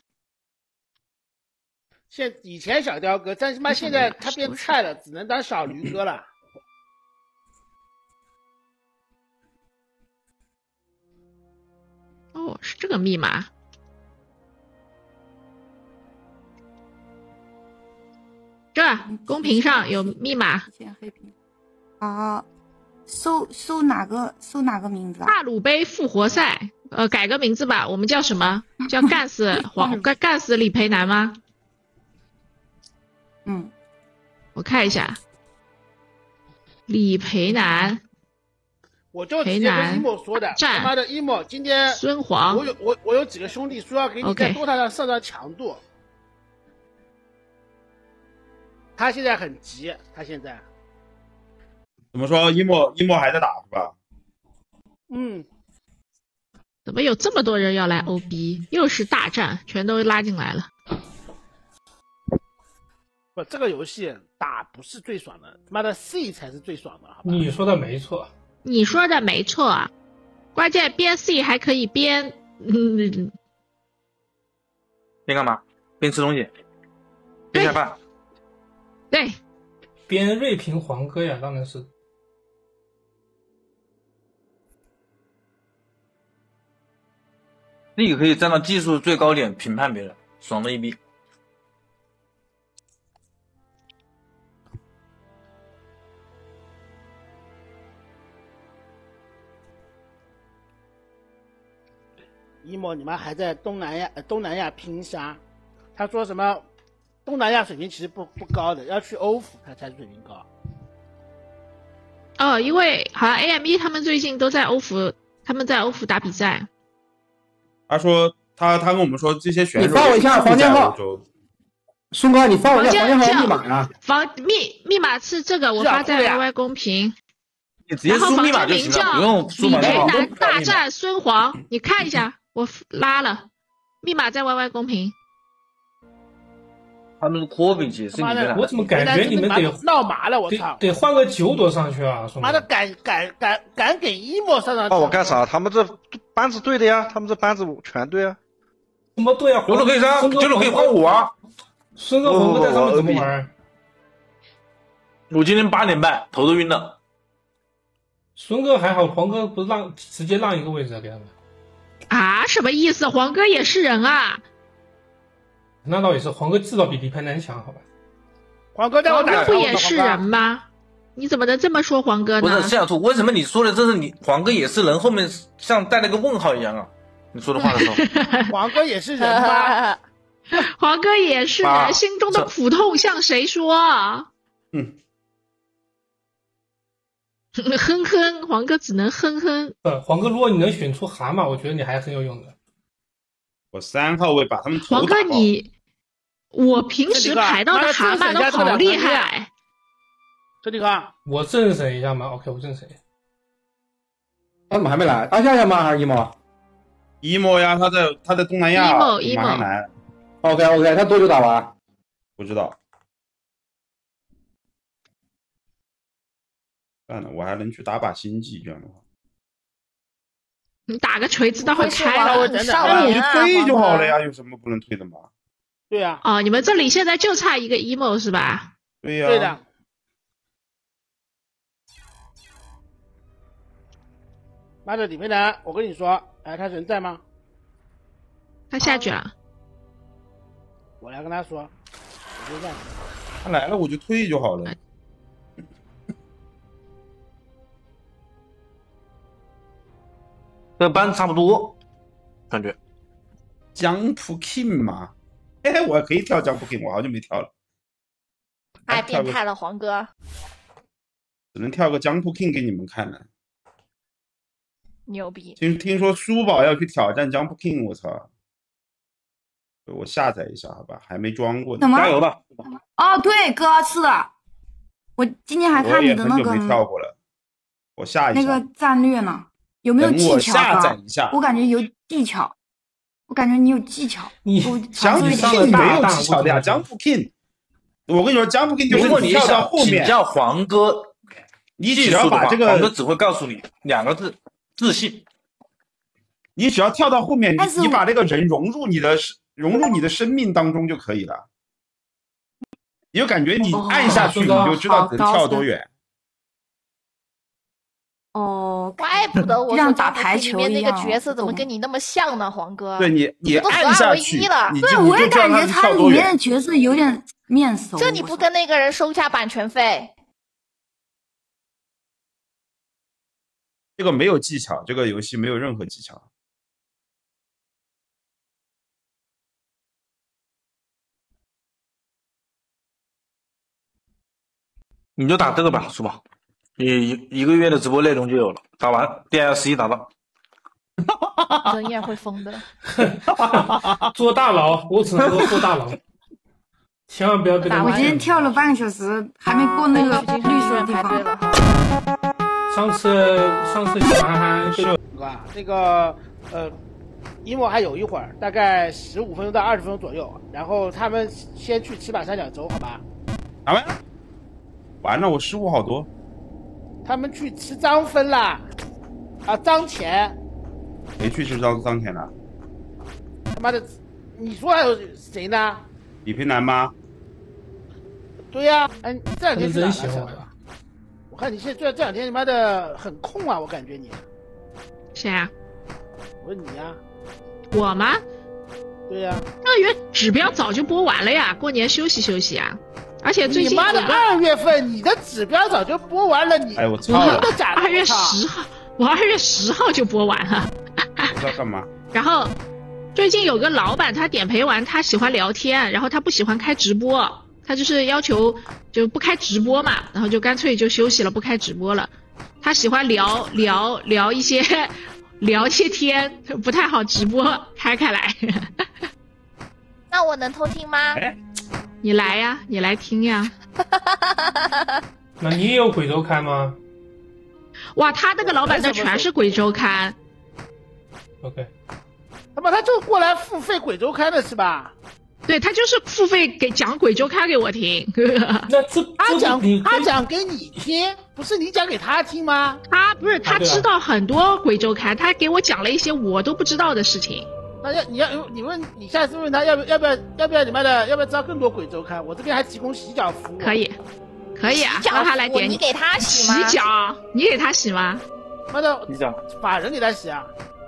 以前小雕哥，但是妈现在他变菜了，只能当小驴哥了。 哦，是这个密码。这公屏上有密码。 啊，搜哪个名字啊？ 大鲁杯复活赛，改个名字吧，我们叫什么？叫干死干死李培南吗？ 嗯， 我看一下，李培南， 我就直接跟一莫说的，他妈的一莫今天孙黄， 我有几个兄弟说要给你在DOTA上上强度，他现在很急，他现在怎么说？一莫还在打是吧？ 嗯， 怎么有这么多人要来 OB？ 又是大战，全都拉进来了。 不，这个游戏打不是最爽的，他妈的 C 才是最爽的，好吧？ 你说的没错， 你说的没错，关键边 C 还可以边边干嘛？边吃东西，边下饭。 对， 边锐评黄哥呀，当然是。 那个可以站到技术最高点评判别人，爽的一逼。 一莫，你妈还在东南亚拼杀，他说什么？东南亚水平其实不高的，要去欧服他才水平高。 哦，因为好像 AME 他们最近都在欧服，他们在欧服打比赛。 他说他跟我们说这些选手， 你发我一下房间号，孙哥，你发我一下房间号密码呀？ 密码是这个，我发在 YY 公屏。 你直接输密码就行了，不用输密码。 李培南大战孙黄，你看一下，我拉了，密码在 YY 公屏。 他们是科比解释你们， 我怎么感觉你们得闹麻了？我操！ 得换个九朵上去啊！ 妈的，敢给一莫上哦，我干啥？他们这班子对的呀，他们这班子全对啊。 什么对啊？ 九朵可以上，九朵可以换我啊！ 孙哥黄哥在上面怎么玩？ 我今天8点半头都晕了。 孙哥还好，黄哥不是直接让一个位置给他们啊？什么意思？黄哥也是人啊？ 那倒也是，黄哥至少比李培南强，好吧？ 黄哥不也是人吗？你怎么能这么说黄哥呢？ 不是西雅图，为什么你说的这是你黄哥也是人，后面像带了个问号一样啊？你说的话的时候， 黄哥也是人吗？ 黄哥也是人，心中的苦痛向谁说啊？哼哼，黄哥只能哼哼。 黄哥，如果你能选出蛤蟆，我觉得你还很有用的。 我3号位把他们头黄哥我平时排到的蛤蟆都好厉害。 这里哥， 我正审一下吗 ？OK， 我正审一下。 他怎么还没来？当下下吗？还是一莫？ 一莫呀，他在东南亚，马上来。 OK， 他多久打完？ 不知道。 算了，我还能去打把星际，这样的话。 你打个锤子，待会开了， 了， 那我就推就好了呀，有什么不能推的吗？ 对呀。 哦，你们这里现在就差一个 emo 是吧？ 对呀。 对的。妈的，李梅兰，我跟你说，哎，他人在吗？ 他下去了。 我来跟他说，我就在。 他来了我就推就好了。 这个班差不多，感觉。 Jump King 嘛，哎，我可以跳 Jump King， 我好久没跳了。 太变态了，黄哥。 只能跳个 Jump King 给你们看了。 牛逼！ 听说书宝要去挑战 Jump King， 我操！我下载一下好吧，还没装过。 加油吧！ 哦，对，哥是的，我今天还看你的那个。 我也很久没跳过了，我下一下。 那个战略呢？有没有技巧？ 我下载一下。 我感觉有技巧，我感觉你有技巧。 你 Jump King 没有技巧的呀 ，Jump King。我跟你说 ，Jump King 就是你跳到后面。 请教黄哥， 你只要把这个， 黄哥只会告诉你2个字：自信。 你只要跳到后面，你把这个人融入你的生命当中就可以了。你就感觉你按下去，你就知道能跳多远。 哦， 怪不得我像打排球里面那个角色怎么跟你那么像呢，黄哥？ 对你按下去， 对，我也感觉他里面的角色有点面熟。 这你不跟那个人收下版权费？ 这个没有技巧，这个游戏没有任何技巧。 你就打这个吧，是吧？你一个月的直播内容就有了，打完 DLC 打到。 人也会疯的。 坐大牢，我只能说坐大牢。千万不要跟他。 我今天跳了半个小时，还没过那个绿色的地方。 上次小憨憨是吧？那个emo还有一会儿，大概15分钟到20分钟左右，然后他们先去吃把三角洲，好吧？ 完了，我失误好多。 他们去吃张芬啦，啊，张钱。 谁去吃张钱了？ 他妈的，你说还有谁呢？ 李平南吗？ 对呀，哎，你这两天去哪了？我看你现在这两天你妈的很空啊，我感觉你。 谁啊？ 我问你呀。 我吗？ 对呀。 2月指标早就播完了呀，过年休息休息啊。而且最近你妈的2月份你的指标早就播完了，你哎我操了 ！2月10号，我2月10号就播完了。 不知道干嘛。 然后最近有个老板，他点陪玩，他喜欢聊天，然后他不喜欢开直播，他就是要求就不开直播嘛，然后就干脆就休息了，不开直播了。他喜欢聊一些天，不太好直播开来。 那我能偷听吗？ 你来呀，你来听呀。 那你也有鬼周刊吗？ 哇，他那个老板那全是鬼周刊。 OK。 他妈他就过来付费鬼周刊的是吧？ 对，他就是付费讲鬼周刊给我听。 那他讲给你听，不是你讲给他听吗？ 他不是，他知道很多鬼周刊，他给我讲了一些我都不知道的事情。 那你下次问他要不要你妈的要不要知道更多鬼周刊？我这边还提供洗脚服务。 可以啊，让他来点。 你给他洗吗？ 洗脚，你给他洗吗？ 妈的，法人给他洗啊。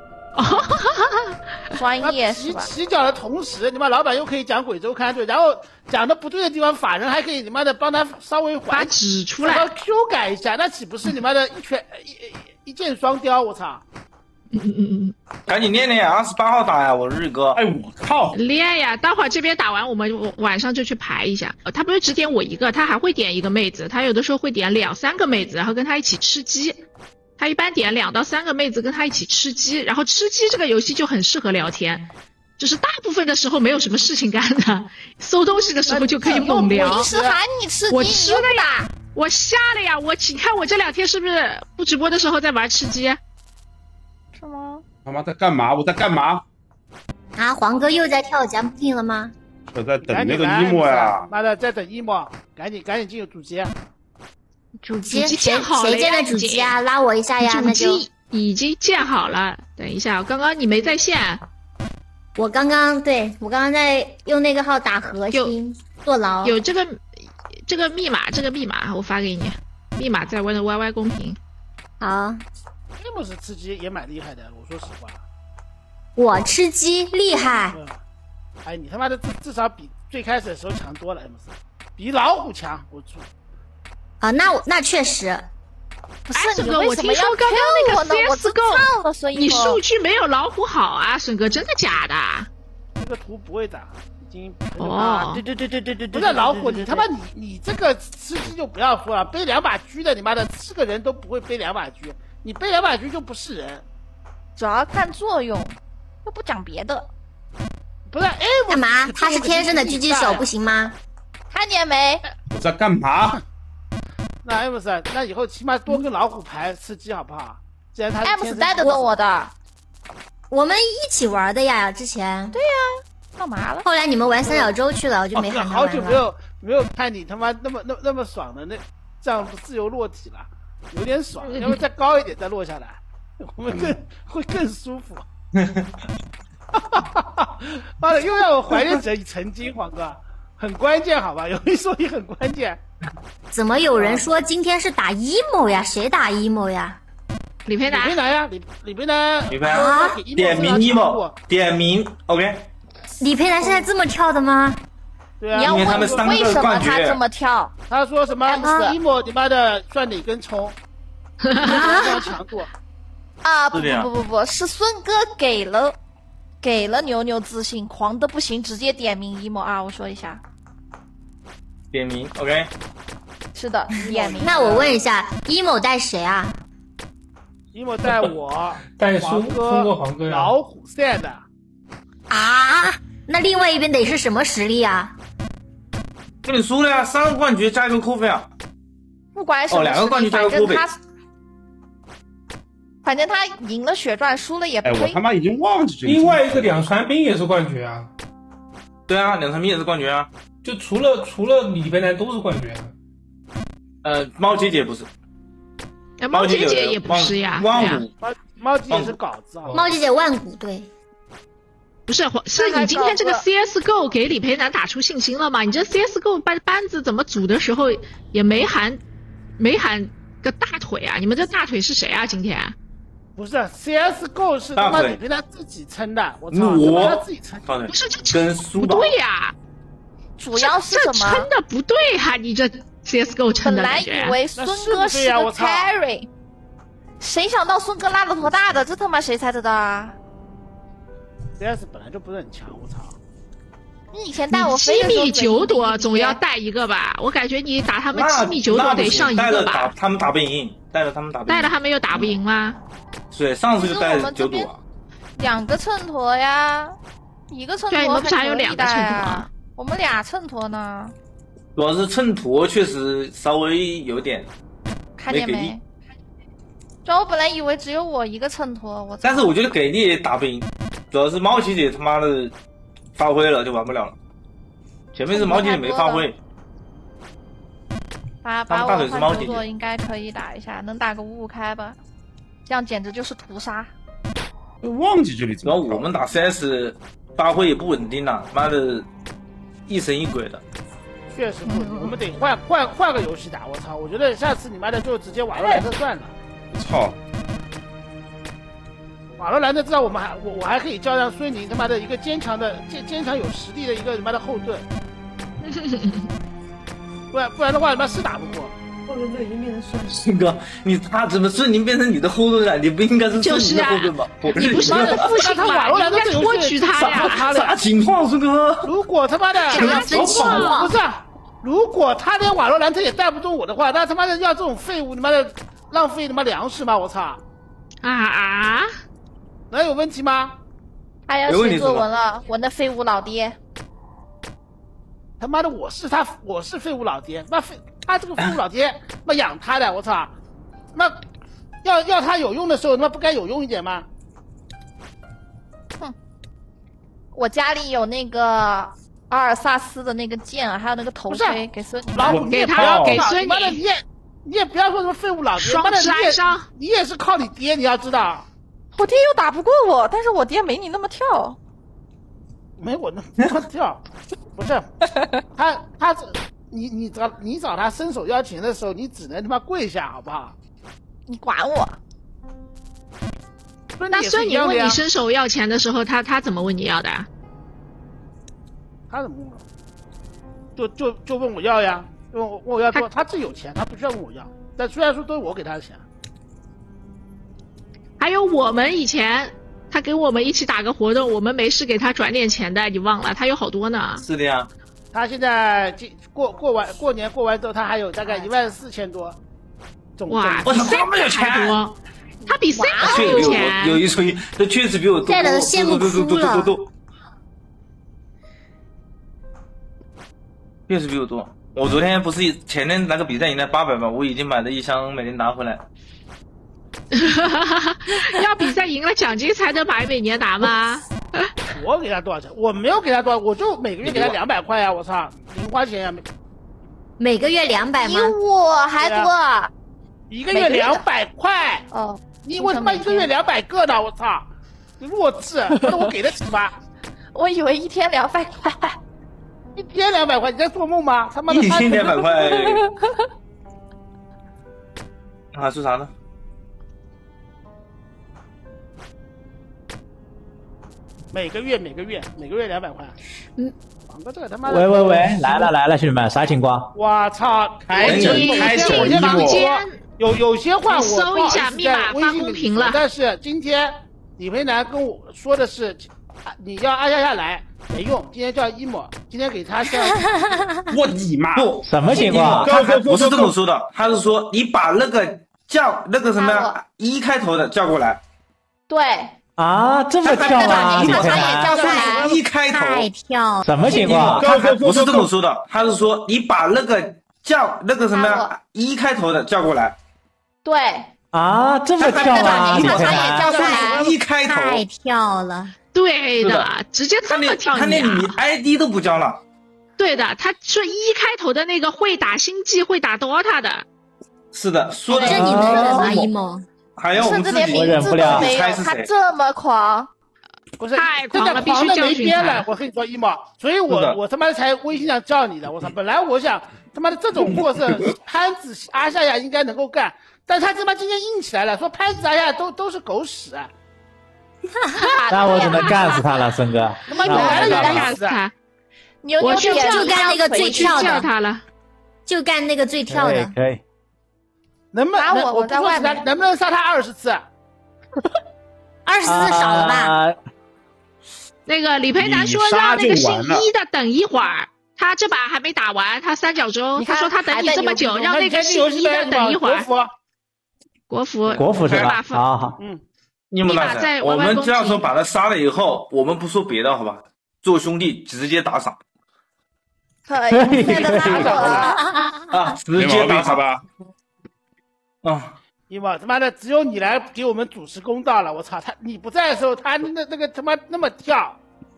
专业是吧？ 洗脚的同时，你妈老板又可以讲鬼周刊，对，然后讲的不对的地方，法人还可以你妈的帮他稍微把指出来， 修改一下，那岂不是你妈的一箭双雕？我操！ 赶紧练28号打呀，我日哥！ 哎，我靠！ 练呀，待会儿这边打完，我们晚上就去排一下。他不是只点我一个，他还会点一个妹子，他有的时候会点2、3个妹子，然后跟他一起吃鸡。他一般点2到3个妹子跟他一起吃鸡，然后吃鸡这个游戏就很适合聊天，就是大部分的时候没有什么事情干的，搜东西的时候就可以猛聊。 我是喊你吃鸡， 我吃了呀，我下了呀，你看我这2天是不是不直播的时候在玩吃鸡？ 是吗？ 他妈在干嘛？我在干嘛？ 啊，黄哥又在跳Jump King了吗？ 我在等那个emo呀。 妈的，在等emo，赶紧进入主机。 主机建好了呀， 谁建的主机啊？拉我一下呀！ 主机已经建好了。等一下，刚刚你没在线。 我刚刚在用那个号打核心坐牢。 有这个密码，我发给你，密码在我的 YY 公屏。 好。 这么是吃鸡也蛮厉害的，我说实话。 我吃鸡厉害。 哎，你他妈的至少比最开始的时候强多了 ，M 4，比老虎强，我操！ 啊，那确实。 不是沈哥，我听说刚刚那个 CSGO 你数据没有老虎好啊，沈哥，真的假的？ 这个图不会打，已经对， 不是老虎，你他妈你这个吃鸡就不要说了，背2把狙的，你妈的4个人都不会背2把狙，你背2把狙就不是人， 主要看作用，又不讲别的。 不是， 干嘛？他是天生的狙击手，不行吗？ 看见没？ 我在干嘛？ 那 M 4，那以后起码多跟老虎牌吃鸡好不好？既然他 M 4带得动我的， 我们一起玩的呀，之前。 对呀，干嘛了？ 后来你们玩三角洲去了，我就没喊他玩了。 好久没有看你他妈那么爽的这样自由落体了，有点爽，要不再高一点再落下来，我们会更舒服。妈的，又让我怀念曾经，黄哥，很关键好吧？有一说一很关键。 怎么有人说今天是打 emo 呀？谁打 emo 呀？ 李培南呀，李培南啊！ 点名 emo， 点名 OK。 李培南现在这么跳的吗？ 对啊， 你要问为什么他这么跳？ 他说什么 emo 你妈的算哪根葱？这样强度啊！不，是孙哥给了牛牛自信，狂的不行，直接点名 emo 啊！我说一下。 点名 OK， 是的，点名。 那我问一下 ，emo 带谁啊 ？emo 带我， 带黄哥、老虎赛的。 啊？那另外一边得是什么实力啊？ 跟你说了呀，3个冠军加一个扣费啊。 不管什么 2个冠军加一个扣费。 反正他赢了血钻，输了也不亏。 我他妈已经忘记这个。 另外一个2传兵也是冠军啊。 对啊，2传兵也是冠军啊。 就除了李培南都是冠军。 猫姐姐不是。 猫姐姐也不是呀。 万古。 猫姐姐是稿子啊。 猫姐姐万古对。 不是你今天这个 CSGO 给李培南打出信心了吗？你这 CSGO 班子怎么组的时候也没喊个大腿啊？你们这大腿是谁啊？今天？ 不是 CSGO 是他妈李培南自己称的，我操，他自己称。 不是这不对呀， 主要是什么？ 称的不对哈，你这 CSGO 称的感觉。 本来以为孙哥是个 carry， 谁想到孙哥拉了坨大的，这他妈谁猜得到啊？ CS 本来就不是很强，我操！ 你以前带我 7米9躲总要带一个吧？我感觉你打他们7米9躲得上一个吧？ 他们打不赢，带了他们又打不赢吗？ 对，上次就带了9躲。 2个秤砣呀，1个秤砣。 对，你们不是还有2个秤砣？ 我们俩秤砣呢。 主要是秤砣确实稍微有点。 看见没？主要我本来以为只有我1个秤砣， 但是我觉得给力也打不赢。主要是猫姐姐他妈的发挥了就玩不了了，前面是猫姐姐没发挥。 把我换工作应该可以打一下，能打个5-5开吧？这样简直就是屠杀。 忘记这里， 主要我们打 CS 发挥也不稳定呐，妈的，一神一鬼的。 确实不稳定，我们得换个游戏打。我操，我觉得下次你妈的就直接瓦罗兰特算了。 操！ 瓦罗兰特知道我还可以叫上孙宁他妈的一个坚强有实力的一个他妈的后盾，不然的话他妈是打不过。 后盾就已经变成孙宁哥，他怎么孙宁变成你的后盾了？你不应该是孙宁的后盾吗？ 你不是他的父亲吗？你应该托举他呀！ 啥情况，孙哥？ 如果他妈的不是， 如果他连瓦罗兰特也带不动我的话，那他妈的要这种废物，他妈的浪费他妈粮食吗？我操！ 啊！ 能有问题吗？ 他要写作文了，我那废物老爹！ 他妈的，我是废物老爹，他这个废物老爹，妈养他的，我操！那要他有用的时候，他妈不该有用一点吗？ 哼！我家里有那个阿尔萨斯的那个剑啊，还有那个头盔，给孙女。 老虎， 给他，给孙女。 你也不要说什么废物老爹， 双吃哀伤， 你也是靠你爹，你要知道。 我爹又打不过我，但是我爹没你那么跳。 没我那么跳，不是他你找他伸手要钱的时候，你只能他妈跪下，好不好？ 你管我。 那孙女问你伸手要钱的时候，他怎么问你要的？ 他怎么问？就问我要呀，问我要多，他自己有钱，他不需要问我要。但虽然说都是我给他的钱。 还有我们以前，他给我们一起打个活动，我们没事给他转点钱的，你忘了？他有好多呢。 是的呀。 他现在过年过完之后，他还有大概14000多。 哇，我这么有钱多。他比 C 还有钱， 有一吹，这确实比我多。 带的羡慕哭了。 确实比我多。我昨天不是前天那个比赛赢了800吗？我已经买了1箱美年达回来。 要比赛赢了奖金才能买美年达吗？ 我给他多少钱？我没有给他多少，我就每个月给他200块呀！我操，零花钱呀！ 每个月200吗？ 比我还多。 一个月200块哦， 你为什么一个月200个呢？我操，你弱智！那我给得起吗？ 我以为一天200块， 一天200块，你在做梦吗？他妈的， 一天200块。啊，说啥呢？ 每个月200块。王哥这个他妈的。 喂，来了，兄弟们，啥情况？ 我操！ 开手有些话我搜一下密码发公屏了。 但是今天李培南跟我说的是，你要按下来没用。今天叫一模，今天给他叫。 我的妈！ 不， 什么情况？ 他不是这么说的，他是说你把那个叫那个什么1开头的叫过来。 对。 啊，这么跳啊！ 你把他也叫过来 ，1开头。 太跳。 什么情况？ 不是这么说的，他是说你把那个叫那个什么1开头的叫过来。 对啊，这么跳啊！ 你把他也叫过来 ，1开头太跳了。 对的，直接这么跳。 他连你 ID 都不交了。 对的，他说1开头的那个会打星际，会打 DOTA 的。 是的，说的。 这你能忍吗，一萌？ 还要我们自己我忍不了。 他这么狂， 不是太狂了，必须教训他。我跟你说，一毛，所以我他妈才微信上叫你的。我操，本来我想他妈的这种货色，潘子阿夏亚应该能够干，但他他妈今天硬起来了，说潘子阿夏都是狗屎。 那我只能干死他了，森哥。 他妈有来了也干死他。 我就干那个最跳的， 他了， 就干那个最跳的。 可以。 能不能我在外面能不能杀他20次 ？20次少了吧？ 那个李培南说让那个姓一的等一会儿，他这把还没打完，他3角洲，他说他等你这么久，让那个姓一的等一会儿。国服是吧？好， 你们大神，我们这样说把他杀了以后，我们不说别的，好吧？做兄弟直接打赏。 可以， 啊，直接打赏吧。 啊！ 你妈他妈的，只有你来给我们主持公道了！我操，你不在的时候，他那个他妈那么跳。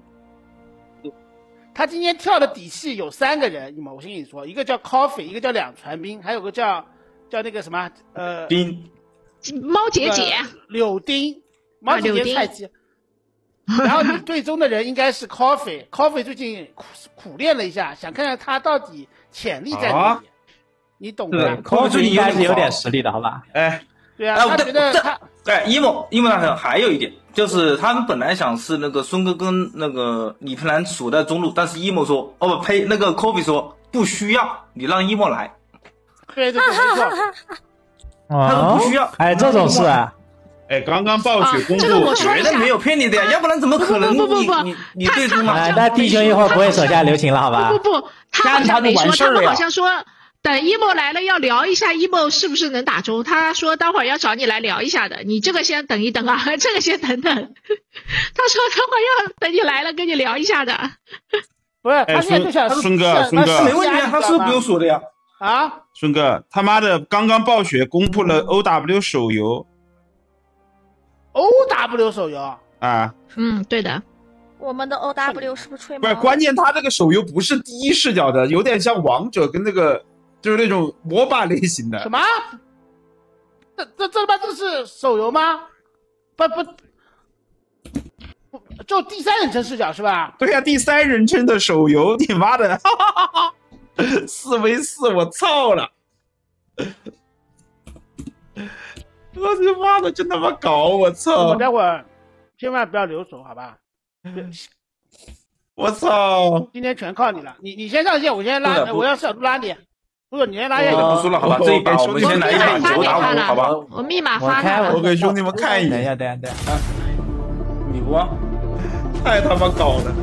他今天跳的底细有3个人，我先跟你说，一个叫 Coffee， 一个叫两船兵，还有个叫那个什么丁猫姐姐柳丁，猫姐姐菜鸡。然后你队中的人应该是 Coffee 最近苦练了一下，想看看他到底潜力在哪里。你懂的， 空军应该是有点实力的，好吧？ 哎， 对啊，他觉得他一梦大神还有一点，就是他们本来想是那个孙哥跟那个李培南守在中路，但是一梦说，哦不呸，那个 Kobe 说不需要，你让一梦来。 对，没错。 他说不需要， 哎，这种事啊。 哎，刚刚暴雪公布， 我绝对没有骗你的呀，要不然怎么可能？你对中吗？ 那弟兄一会儿不会手下留情了，好吧？ 不，他好像没说，他们好像说。等 emo 来了要聊一下 emo 是不是能打中，他说待会儿要找你来聊一下的，你这个先等一等啊，这个先等等。他说待会儿要等你来了跟你聊一下的。 不是，他现在就想孙哥， 没问题啊，他是不用说的呀。 啊， 孙哥，他妈的，刚刚暴雪公布了 OW 手游。 OW 手游啊？ 对的。 我们的 OW 是不是吹毛？ 不是，关键他这个手游不是第一视角的，有点像王者跟那个就是那种魔法类型的。 什么？这他妈这是手游吗？不，就第三人称视角是吧？ 对呀、第三人称的手游，你妈的，4v4，我操了！我他妈的真他妈搞，我操！ 我待会儿千万不要留手，好吧？ 我操！ 今天全靠你了，你先上线，我先拉，我要小猪拉你。不是，你先拉下。 不输了，好吧？这一把我们先来一把9打5，好吧？ 我密码发他了。 我给兄弟们看一眼。 等一下。 你不啊？ 太他妈搞了！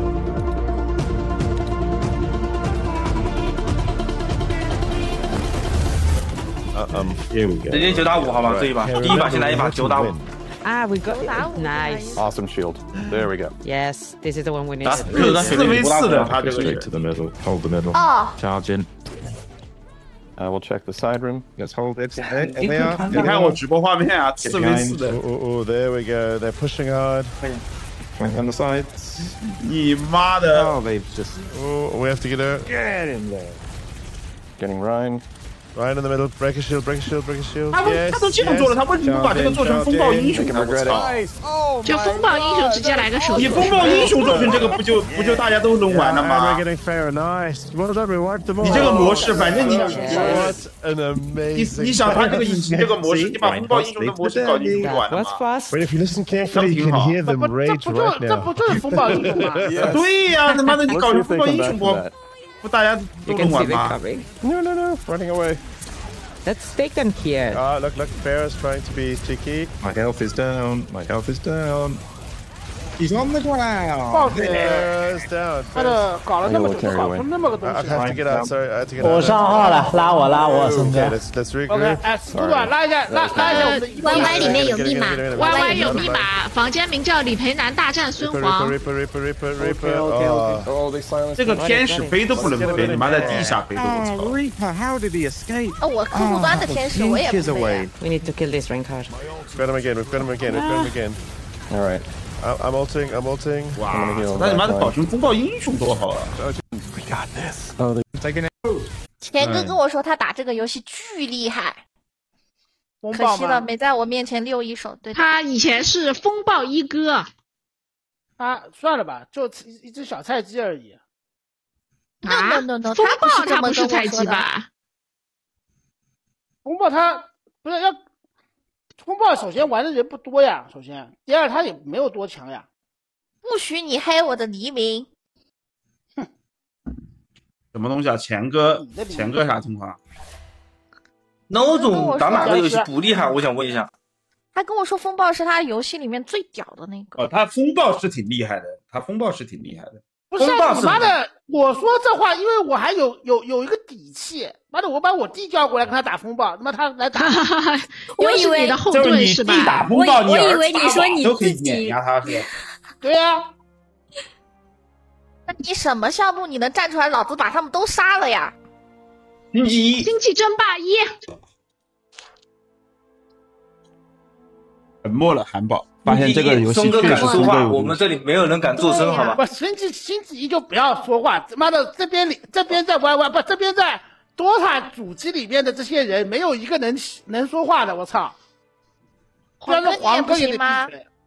直接9打5，好吧？这一把，第一把先来一把9打5。 Ah, we got it. Nice. Awesome shield. There we go. Yes, this is the one we need. 4v4的，他这个 Straight to the middle. Hold the middle. Charge in. We'll check the side room. Let's hold it. There they are. 你看我直播画面啊，4v4的。 Oh, there we go. They're pushing hard. Flank on the sides. 你妈的 Oh, they've just. Oh, we have to get out. Get in there. Getting Ryan. Ryan in the middle. Break a shield. Yes. 他都这样做了，他为什么不把这个做成风暴英雄呢？ 就风暴英雄直接来个手。 你风暴英雄做成这个不就大家都能玩了吗？ 你这个模式，反正你想他这个引擎这个模式，你把风暴英雄的模式搞进去就完了嘛。 But if you listen carefully, you can hear them rage right now. 这不就是风暴英雄吗？ 对呀，他妈的，你搞成风暴英雄不大家都能玩吗 ？No, running away. Let's take them here. Look, Farah's trying to be cheeky. My health is down. He's on the ground. Farah's down. 他的搞了那么久，搞出那么个东西。 I have to get out. Sorry, I have to get out. 我上号了，拉我，孙哥。 Let's regroup. OK， 哎，司徒短拉一下我们的 YY 里面有密码 ，YY 有密码，房间名叫李培南大战孙黄。 这个天使飞都不能飞，你妈在地下飞都不错。 How did he escape? 我客户端的天使我也不会。 We need to kill this ring card. We've got him again. All right. I'm ulting. 哇，那你妈的搞成风暴英雄多好啊 ！We got this. Oh, they're taking it. 钱哥跟我说他打这个游戏巨厉害，可惜了没在我面前溜一手。对， 他以前是风暴一哥。 啊，算了吧，就一只小菜鸡而已。 No， 风暴他不是菜鸡吧？ 风暴他不是要。风暴首先玩的人不多呀，首先，第二他也没有多强呀。 不许你黑我的黎明！ 哼， 什么东西啊？钱哥啥情况？ 孬总打哪个游戏不厉害？我想问一下。 他跟我说风暴是他游戏里面最屌的那个。 他风暴是挺厉害的， 不是你妈的！我说这话，因为我还有一个底气。妈的，我把我弟叫过来跟他打风暴，他妈他来打， 我以为你的后盾是吧？ 打风暴， 我以为你说你都可以碾压他是。 对呀。 那你什么项目你能站出来？老子把他们都杀了呀！ 星际争霸1。 沉默了，韩宝。发现这个游戏确实说话，我们这里没有人敢做声，好吧？ 不，星际1就不要说话。妈的，这边在 YY， 不，这边在 DOTA 主机里面的这些人，没有一个能说话的。我操！ 黄哥黄哥也得吗？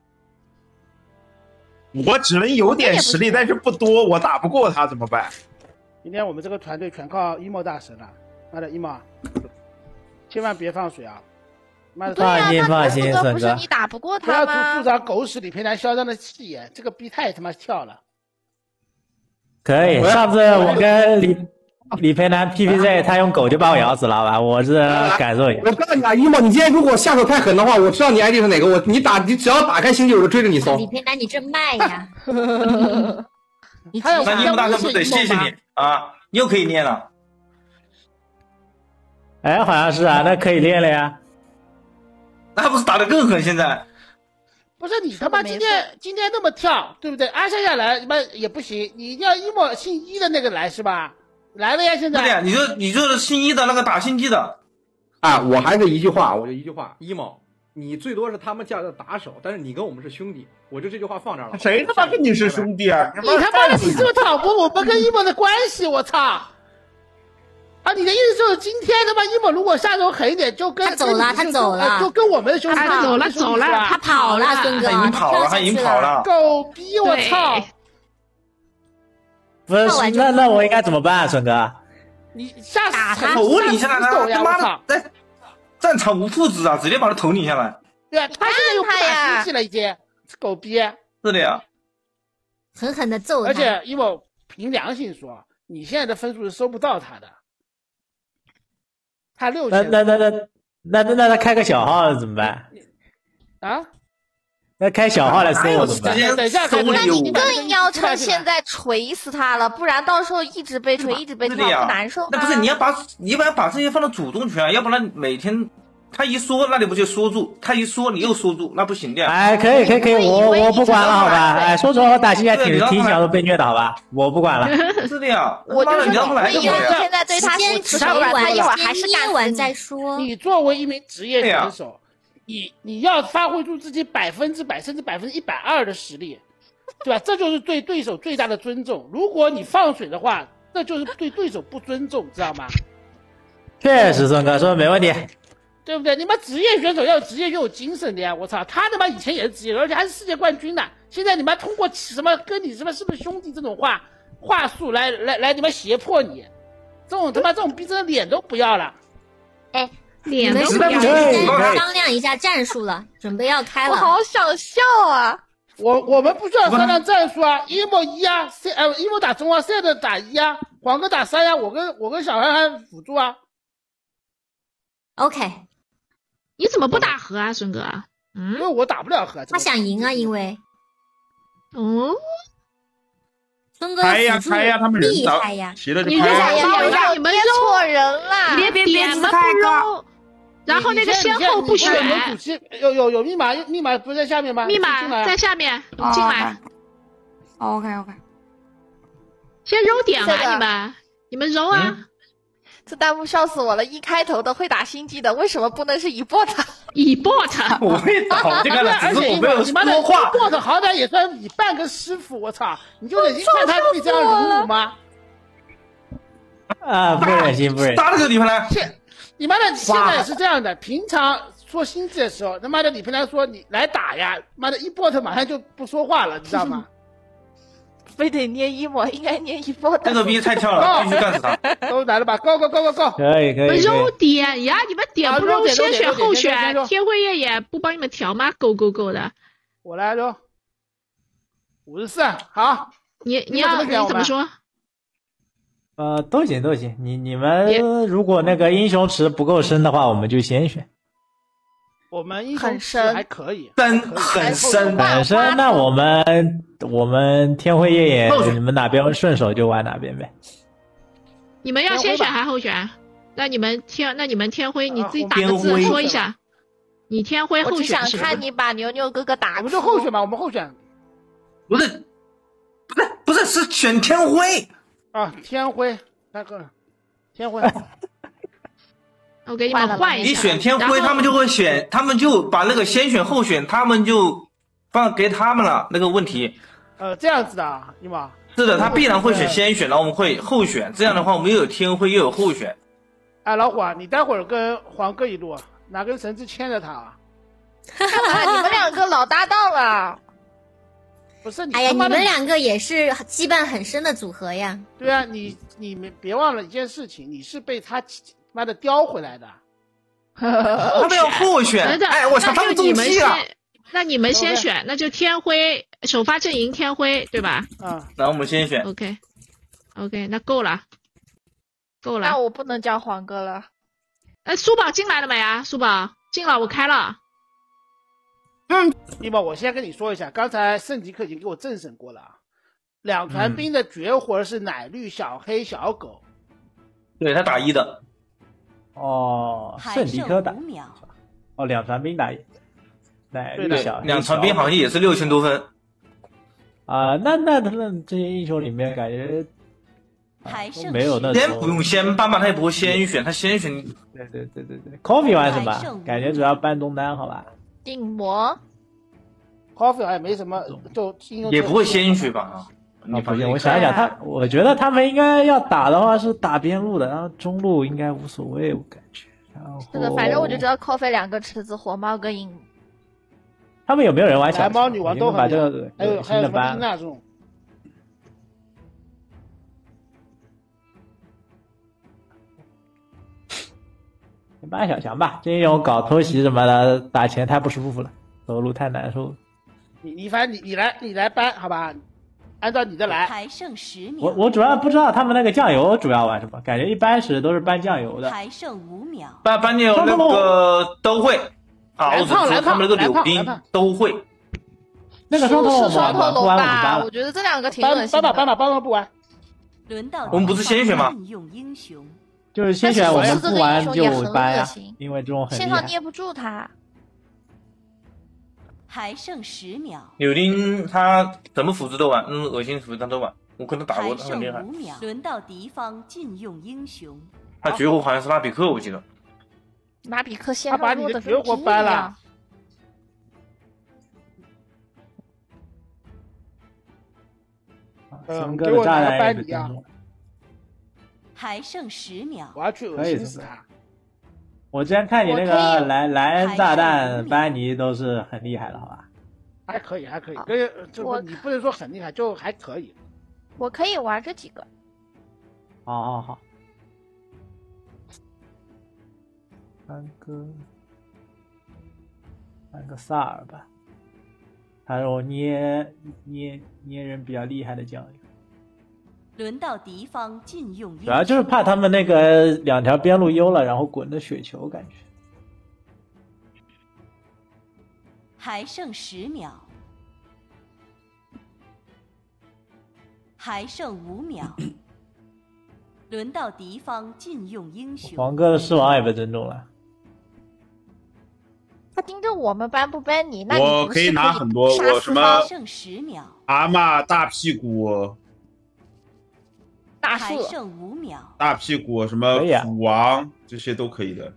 我只能有点实力，但是不多，我打不过他怎么办？ 今天我们这个团队全靠 emo 大神了。妈的 emo， 千万别放水啊！ 放心， 不是你打不过他吗？ 不要助长狗屎李培南嚣张的气焰，这个逼太他妈跳了。 可以，上次我跟李培南 PPZ， 他用狗就把我咬死了吧？我是感受一下。 我告诉你啊，emo，你今天如果下手太狠的话，我知道你 ID 是哪个，你只要打开星际，我就追着你搜。 李培南，你真卖呀！ 那emo大哥不得谢谢你啊，你又可以练了。 哎，好像是啊，那可以练了呀。 那不是打得更狠？现在不是你他妈今天那么跳，对不对？安下来他妈也不行，你一定要emo姓1的那个来是吧？来了呀，现在。 对呀，你就是姓1的那个打星际的啊！我还是一句话，emo，你最多是他们家的打手，但是你跟我们是兄弟，我就这句话放这儿了。 谁他妈跟你是兄弟啊？ 你他妈的你是不是挑拨我们跟emo的关系？我操！ 啊，你的意思就是今天他妈一猛如果下手狠一点，就跟他走了，他走了， 就跟我们的兄弟他走了， 他跑了，孙哥， 他已经跑了，他已经跑了， 狗逼，我操！ 不是，那我应该怎么办啊，孙哥？ 你下打他， 头拧下来了，他妈的，在战场无父子啊，直接把他头拧下来。 对啊，他现在又不打生气了，已经，狗逼。 是的呀， 狠狠的揍他。 而且因为我凭良心说，你现在的分数是收不到他的。他6000。 那他开个小号怎么办？ 啊？ 那开小号来搜我怎么办？ 等一下， 那你更要趁现在锤死他了，不然到时候一直被锤，一直被锤，不难受吗？ 那不是你要把这些放到主动权，要不然每天他一说，那你不就缩住？他一说你又缩住，那不行的。 哎，可以，我不管了，好吧？哎，说实话，我打现在挺想被虐的，好吧？我不管了。 是的呀， 我就是你让他来就好了。现在对他死手软，他一会儿还是干完再说。 你作为一名职业选手。你要发挥出自己100%甚至120%的实力，对吧？这就是对对手最大的尊重。如果你放水的话，那就是对对手不尊重，知道吗？ 确实，孙哥说的没问题， 对不对？你们职业选手要有职业又有精神的呀！我操，他他妈以前也是职业，而且还是世界冠军呢。现在你们通过什么跟你什么是不是兄弟这种话术来你们胁迫你，这种逼真的脸都不要了。 哎。你们是不是商量一下战术了？准备要开了。 我好想笑啊！ 我们不需要商量战术啊，一模一啊一模打中啊 ，set 打1啊，黄哥打3呀，我跟小憨憨辅助啊。 OK， 你怎么不打和啊，孙哥？ 因为我打不了和。 他想赢啊，因为。 哦。 孙哥开呀，他们人早齐了就开呀！你们错人了， 别什么不揉。然后那个先后不选， 有密码不是在下面吗？ 密码在下面，进来。 OK， 先揉点啊，你们揉啊！ 这弹幕笑死我了，一开头的会打星际的，为什么不能是bot？ 我会打这个了，只是我没有说话。 bot 好歹也算你半个师傅，我操！你就忍心看他可以这样辱辱吗？ 啊，不忍心。 打了个李培来。 你妈的现在是这样的，平常说星际的时候，他妈的李培来说你来打呀，妈的bot 马上就不说话了，你知道吗？ 非得捏1模，应该捏bot。 这个逼太跳了，必须干死他！ 都来了吧，go！ 可以。 揉点呀，你们点不揉，先选后选，天辉爷爷不帮你们调吗？够的。 我来揉54，好。 你怎么说？ 都行。你们如果那个英雄池不够深的话，我们就先选。 我们英雄池还可以， 很深。 那我们天辉夜眼，你们哪边顺手就玩哪边呗。 你们要先选还后选？那你们天辉，你自己打个字说一下。你天辉后选是吧？ 我只想看你把牛牛哥哥打。 我们就后选吧，我们后选。 不是，是选天辉。 啊，天辉，那个天辉， 我给你们换一下。 你选天辉，他们就会选，他们就把那个先选后选，他们就放给他们了那个问题。 这样子的啊，你妈。 是的，他必然会选先选，然后我们会后选，这样的话我们又有天辉又有后选。 哎，老虎啊，你待会儿跟黄哥一路，拿根绳子牵着他啊。 你们两个老搭档了。 不是你， 哎呀，你们两个也是羁绊很深的组合呀。 对啊，你们别忘了一件事情，你是被他妈的叼回来的。 他们要后选，哎，我操，他们中计了。 那你们先选，那就天辉首发阵营天辉对吧？ 然后我们先选。 OK， 那够了。 那我不能叫黄哥了。 苏宝进来了没啊？苏宝进了，我开了。 一宝，我先跟你说一下，刚才圣吉克已经给我政审过了啊。两团兵的绝活是奶绿、小黑、小狗。 对他打1的。 圣迪克打。两团兵打1。奶绿小黑。 两团兵好像也是6000多分。 那他们这些英雄里面感觉没有那种。 先不用先搬吧，他也不会先选，他先选。 对 ，Coffee 玩什么？感觉主要搬东单，好吧？ 定魔 ，Coffee 还没什么，就也不会先选吧？ 不行，我想一想，我觉得他们应该要打的话是打边路的，然后中路应该无所谓，我感觉。然后是的，反正我就知道 coffee 2个池子，火猫跟影。 他们有没有人玩小蓝猫女王都把这个还有新的班什么娜这种。 先搬小强吧，这种搞偷袭什么的，打钱太不舒服了，走路太难受了。 你反正你来搬好吧，按照你的来。 还剩10秒。 我主要不知道他们那个酱油主要玩什么，感觉一般时都是搬酱油的。 还剩5秒。 搬酱油那个都会啊，或者说他们那个柳丁都会。 那个双头是双头龙吧？我觉得这2个挺恶心的。 搬吧，不玩。 轮到我们不是先选吗？ 就是先选，我们不玩就搬呀，因为这种很厉害。 线上捏不住他。 还剩10秒。 柳丁他什么辅助都玩，恶心辅助他都玩，我可能打过他很厉害。 轮到敌方禁用英雄。 他绝活好像是拉比克，我记得。 拉比克线上他把你的绝活搬了。 给我拿个班底啊！ 还剩10秒， 我要去恶心死他。 我之前看你那个蓝炸弹班尼都是很厉害的，好吧？ 还可以，你不能说很厉害，就还可以。 我可以玩这几个。 好。搬个萨尔吧。还有捏人比较厉害的酱油。 轮到敌方禁用， 主要就是怕他们那个2条边路悠了，然后滚的雪球感觉。 还剩10秒，还剩5秒。轮到敌方禁用英雄。 黄哥的狮王也被尊重了。 他盯着我们搬不搬你？那我可以拿很多，我什么剩10秒， 蛤蟆大屁股， 大还剩5秒， 大屁股什么虎王这些都可以的。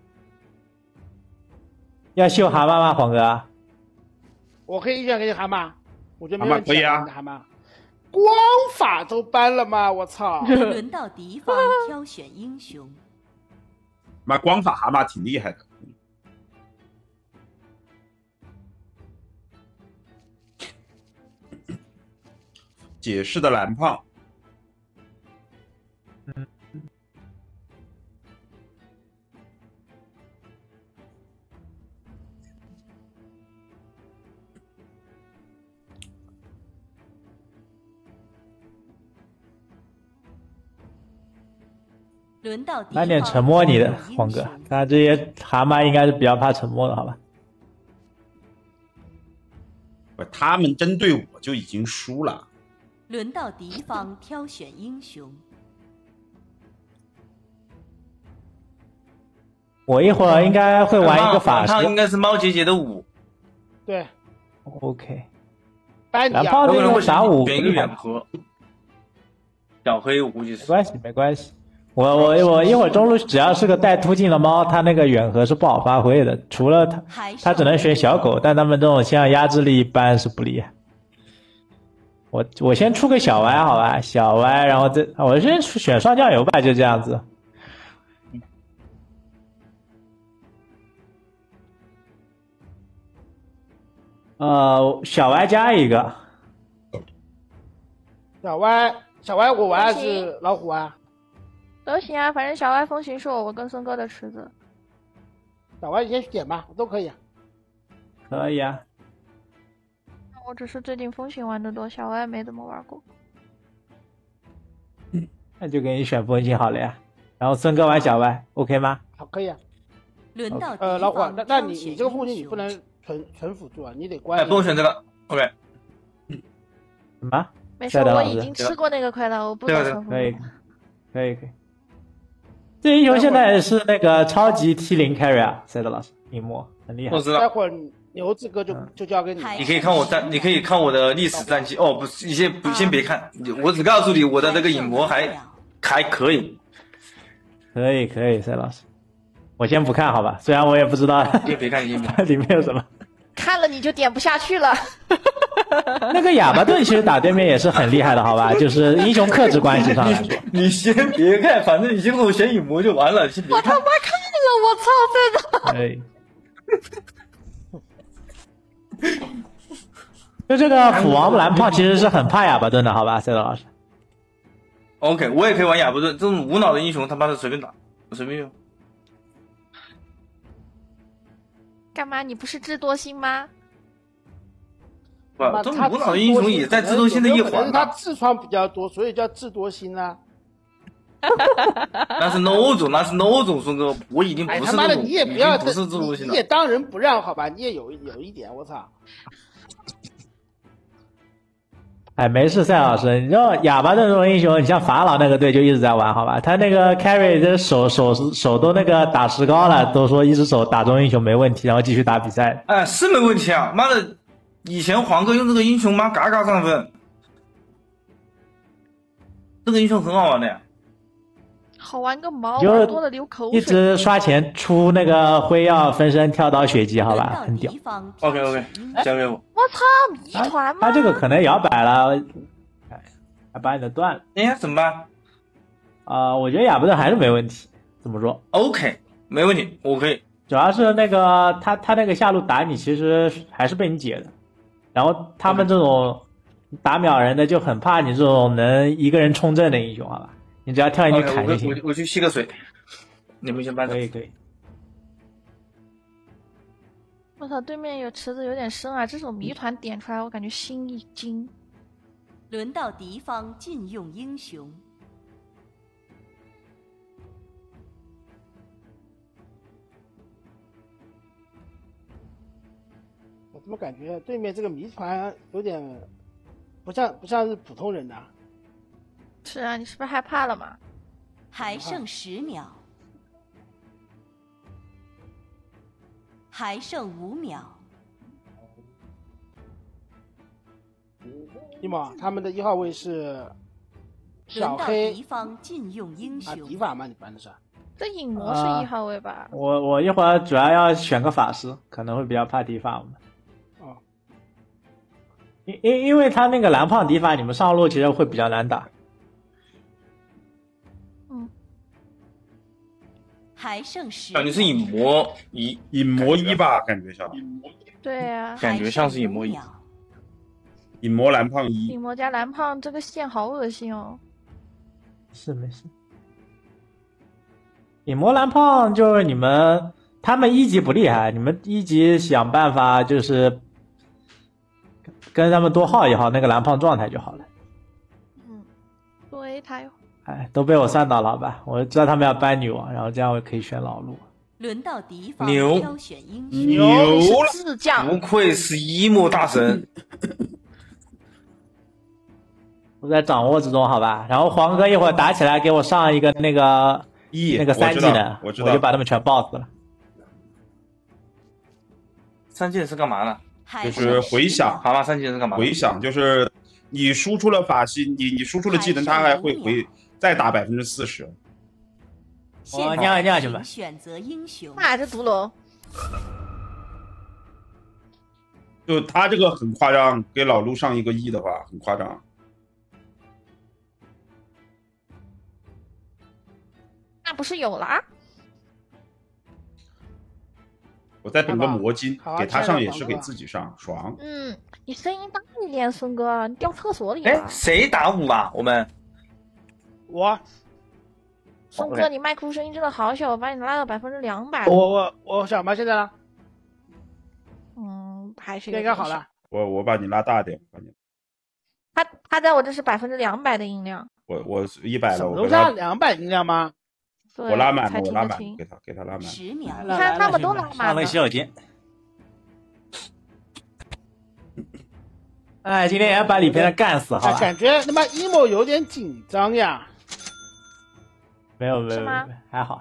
要秀蛤蟆吗，黄哥？ 我可以选给你蛤蟆，我觉得没问题。 可以啊， 蛤蟆。光法都搬了吗？我操！ 轮到敌方挑选英雄。 妈，光法蛤蟆挺厉害的。解释的蓝胖， 轮到来点沉默你的黄哥，看这些蛤蟆应该是比较怕沉默的，好吧？ 他们针对我就已经输了。 轮到敌方挑选英雄。 我一会儿应该会玩一个法师， 他应该是猫姐姐的5。 对 ，OK。 蓝胖这个打5 选一个远核，小黑我估计是没关系。我一会儿中路只要是个带突进的猫，它那个远核是不好发挥的，除了它只能选小狗，但他们这种像压制力一般是不厉害。我先出个小歪好吧，小歪，然后我先选双酱油吧，就这样子。小歪加一个。 小歪我玩还是老虎啊？ 都行啊，反正小歪风行是我跟孙哥的池子。 小歪你先点吧，都可以。 可以啊。 我只是最近风行玩的多，小歪没怎么玩过。 那就给你选风行好了呀。然后孙哥玩小歪 ，OK 吗？ 好，可以啊。 轮到老虎，那你这个风行你不能纯辅助啊，你得关。 不用选这个 ，OK。 什么？ 没事，我已经吃过那个亏了，我不想纯辅助。 可以。这英雄现在是那个超级 T0 carry 啊，赛德老师，影魔很厉害。 我知道。 待会儿牛子哥就交给你。 你可以看我的历史战绩哦，不是，你先别看，我只告诉你我的那个影魔还可以。 可以，赛老师，我先不看好吧，虽然我也不知道。 先别看， 里面有什么。 看了你就点不下去了。 那个哑巴顿其实打对面也是很厉害的，好吧？就是英雄克制关系上来说。 你先别看，反正你先给我选影魔就完了。先别看。 我他妈看了，我操，真的。就这个斧王蓝胖其实是很怕哑巴顿的，好吧，赛德老师。 OK， 我也可以玩哑巴顿，这种无脑的英雄他妈的随便打，我随便用。 干嘛？你不是智多星吗？ 不，这种无脑的英雄也在智多星的一环。 他痔疮比较多，所以叫智多星啊。 那是 no 种，那是 no 种，孙哥，我已经不是那种。 他妈的，你也不要不是智多星了， 你也当仁不让，好吧？你也有一点，我操。 哎，没事，赛老师，你知道哑巴这种英雄，你像法老那个队就一直在玩，好吧？他那个 carry 这手都那个打石膏了，都说一只手打中英雄没问题，然后继续打比赛。 哎，是没问题啊！妈的，以前黄哥用这个英雄妈嘎嘎上分，这个英雄很好玩的呀。 好玩个毛，玩多了流口水。 一直刷钱出那个辉耀分身跳刀血姬，好吧，很屌。 OK， 交给我。 我操，谜团吗？ 他这个可能摇摆了，还把你的断了。 哎，怎么办？ 我觉得哑巴顿还是没问题。怎么说 ？OK， 没问题，我可以。 主要是那个他那个下路打你，其实还是被你解的。然后他们这种打秒人的就很怕你这种能一个人冲阵的英雄，好吧？你只要跳进去砍就行。 我去吸个水，你们先搬走。 可以。 我操，对面有池子有点深啊！这种谜团点出来，我感觉心一惊。 轮到敌方禁用英雄。 我怎么感觉对面这个谜团有点不像是普通人的？ 是啊，你是不是害怕了嘛？ 还剩10秒，还剩5秒。 一毛，他们的1号位是小黑。 敌方禁用英雄。 迪法吗？你搬的是？ 这影魔是1号位吧？ 我一会儿主要要选个法师，可能会比较怕迪法嘛。 哦。 因为他那个蓝胖迪法，你们上路其实会比较难打。 还剩10。 感觉是影魔一吧，感觉像。 对啊。 感觉像是影魔一。 影魔蓝胖一。 影魔加蓝胖这个线好恶心哦。 是没事。影魔蓝胖就是他们1级不厉害，你们1级想办法就是跟他们多耗一耗那个蓝胖状态就好了。 多 A 他哟。 哎，都被我算到了，好吧？我知道他们要搬女王，然后这样我可以选老路。 轮到敌方挑选英雄，牛了！ 智将， 不愧是1大神。 我在掌握之中，好吧？然后黄哥一会儿打起来，给我上一个那个3技能，我就把他们全爆死了。 3技能是干嘛呢？ 就是回响。 好吧，3技能是干嘛？ 回响就是你输出了法系，你输出了技能，它还会再打40%。 哦，尿去吧。 选择英雄。 那这毒龙。 就他这个很夸张，给老陆上一个1的话，很夸张。 那不是有啦？ 我再等个魔晶，给他上也是给自己上，爽。 你声音大一点，孙哥，你掉厕所里了。 哎，谁打5啊？ 我。 孙哥，你麦克风声音真的好小，我把你拉到200%。 我小吗？现在呢？ 还是应该好了。 我把你拉大点， 他在我这是200%的音量。 我100了， 楼上200音量吗？ 我拉满了，我拉满，给他拉满。 10秒， 你看他们都拉满了。 上了洗手间。哎，今天也要把李培的干死，好吧？ 感觉他妈 emo 有点紧张呀。 没有，还好。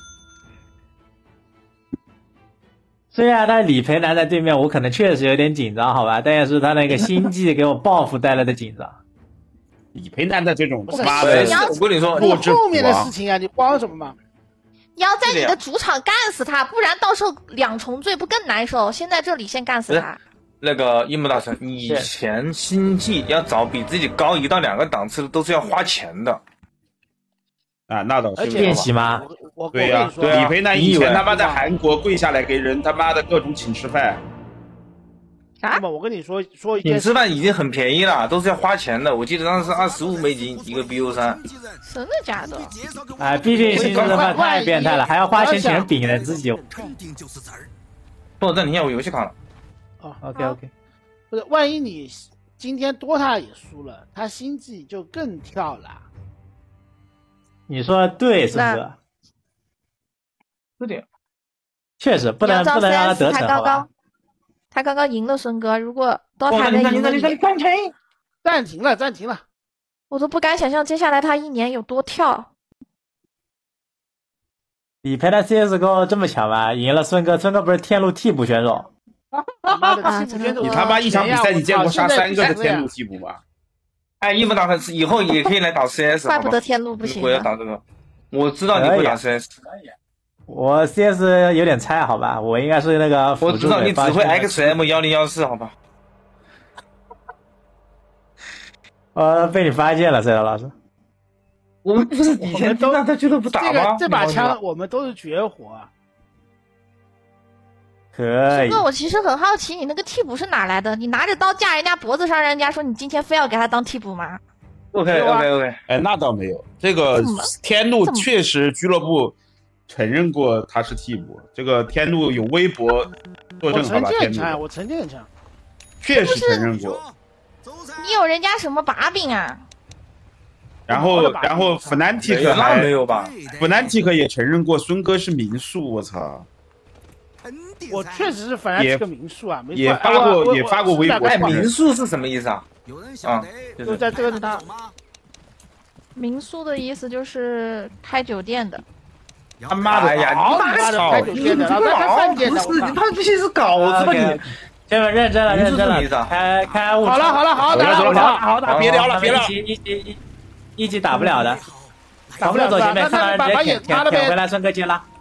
虽然他李培男在对面，我可能确实有点紧张，好吧？但也是他那个心计给我报复带来的紧张。 李培男的这种妈的，我跟你说， 后面的事情啊，你慌什么嘛？ 你要在你的主场干死他，不然到时候2重罪不更难受？先在这里先干死他。 那个一木大神，以前星际要找比自己高1到2个档次的，都是要花钱的。 啊，那倒是。 练习吗？ 对呀，李培南以前他妈在韩国跪下来给人他妈的各种请吃饭。 那么我跟你说一件， 请吃饭已经很便宜了，都是要花钱的。我记得当时25美金一个 BO3。 真的假的？ 哎，毕竟星际争霸太变态了，还要花钱请人饼人自己。 帮我暂停一下，我游戏卡了。 哦 ，OK。 不是，万一你今天多塔也输了，他星际就更跳了。 你说对，孙哥。 是的， 确实不能让他得逞，好吧？ 他刚刚赢了孙哥，如果多塔再赢了你， 暂停了， 我都不敢想象接下来他1年有多跳。 李培的 CSGO 这么强吗？赢了孙哥，孙哥不是天路替补选手？ 你他妈一场比赛你见过杀3个的天路替补吗？ 哎，一木打算以后也可以来打 CS， 怪不得天路不行。 我要打这个，我知道你会打 CS。 我 CS 有点菜，好吧，我应该是那个。 我知道你只会 XM1014，好吧。 被你发现了，赛德老师。 我们不是以前都让他俱乐部打吗？ 这把枪我们都是绝活。 可以。 不过我其实很好奇，你那个替补是哪来的？你拿着刀架人家脖子上，人家说你今天非要给他当替补吗 ？OK。 哎，那倒没有，这个天路确实俱乐部承认过他是替补。这个天路有微博作证，好吧？天路， 我成绩很强， 确实承认过。 你有人家什么把柄啊？ 然后 Fnatic 还没有吧 ？Fnatic 也承认过孙哥是民宿，我操！ 我确实是Fnatic民宿啊，没也发过微博。 哎，民宿是什么意思啊？ 就在这个地方。 民宿的意思就是开酒店的。 他妈的呀！你操！开酒店的，然后在饭店的， 不是你他这些是稿子吧你？ 这个认真了，开物。 好了，好打，别聊了。 一级打不了的，打不了走前面，看到人直接舔回来，孙哥接拉。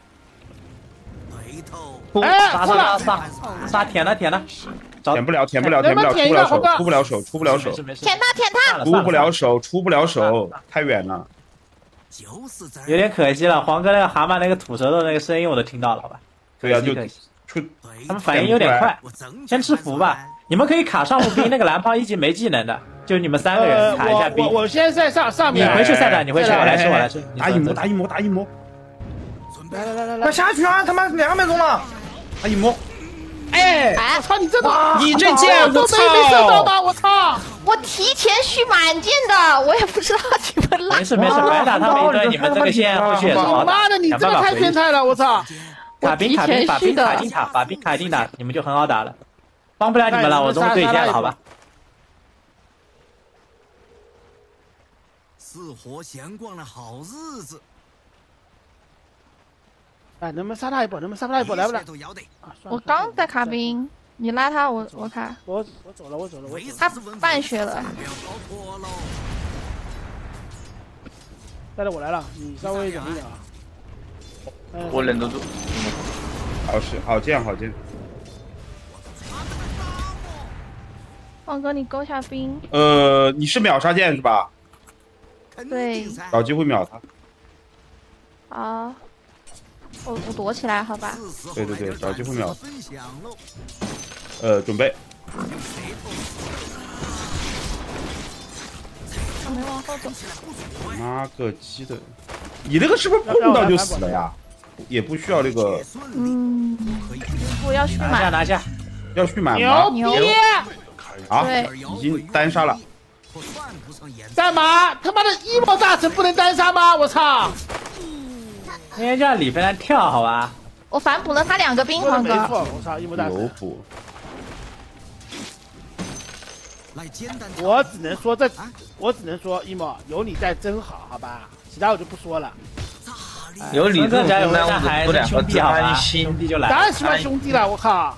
杀舔了， 舔不了，出不了手， 舔他， 出不了手，太远了， 有点可惜了。黄哥那个蛤蟆那个吐舌头那个声音我都听到了，好吧？ 对啊，就他们反应有点快，先吃符吧。你们可以卡上路兵，那个蓝胖1级没技能的，就你们3个人卡一下兵。 我先在上面。 你回去赛场，我来吃。 打一摸。 来， 快下去啊！他妈2秒钟了， 打一摸。 哎，我操！你这你这箭都没射到吗？我操！ 我提前续满箭的，我也不知道你们拉。 没事，白打他们一顿，你们这个线后续也是好打。 妈的，你这个太变态了！我操！ 卡兵卡定打，你们就很好打了。帮不了你们了，我中对线了，好吧？ 死活闲逛了好日子。 哎，能不能杀他一波？来不来？ 我刚在卡兵，你拉他，我卡。 我走了。 他半血了。 带着我来了，你稍微忍一点啊。 我忍得住。 好剑。 黄哥，你勾下兵。 你是秒杀剑是吧？ 对。 找机会秒他。 好。我躲起来，好吧。 对，找机会秒。准备。 我没往后走。 妈个鸡的！你那个是不是碰到就死了呀？也不需要那个。 我要续满。 拿下。 要续满吗？ 牛逼！ 好，已经单杀了。 干嘛？他妈的一模大神不能单杀吗？我操！ 应该叫李飞来跳，好吧？ 我反补了他2个兵，黄哥。 我操，一模大神。 有补。 我只能说一模有你在真好，好吧？其他我就不说了。 有你这家有那还是兄弟好吧？兄弟就来。 当然喜欢兄弟了，我靠！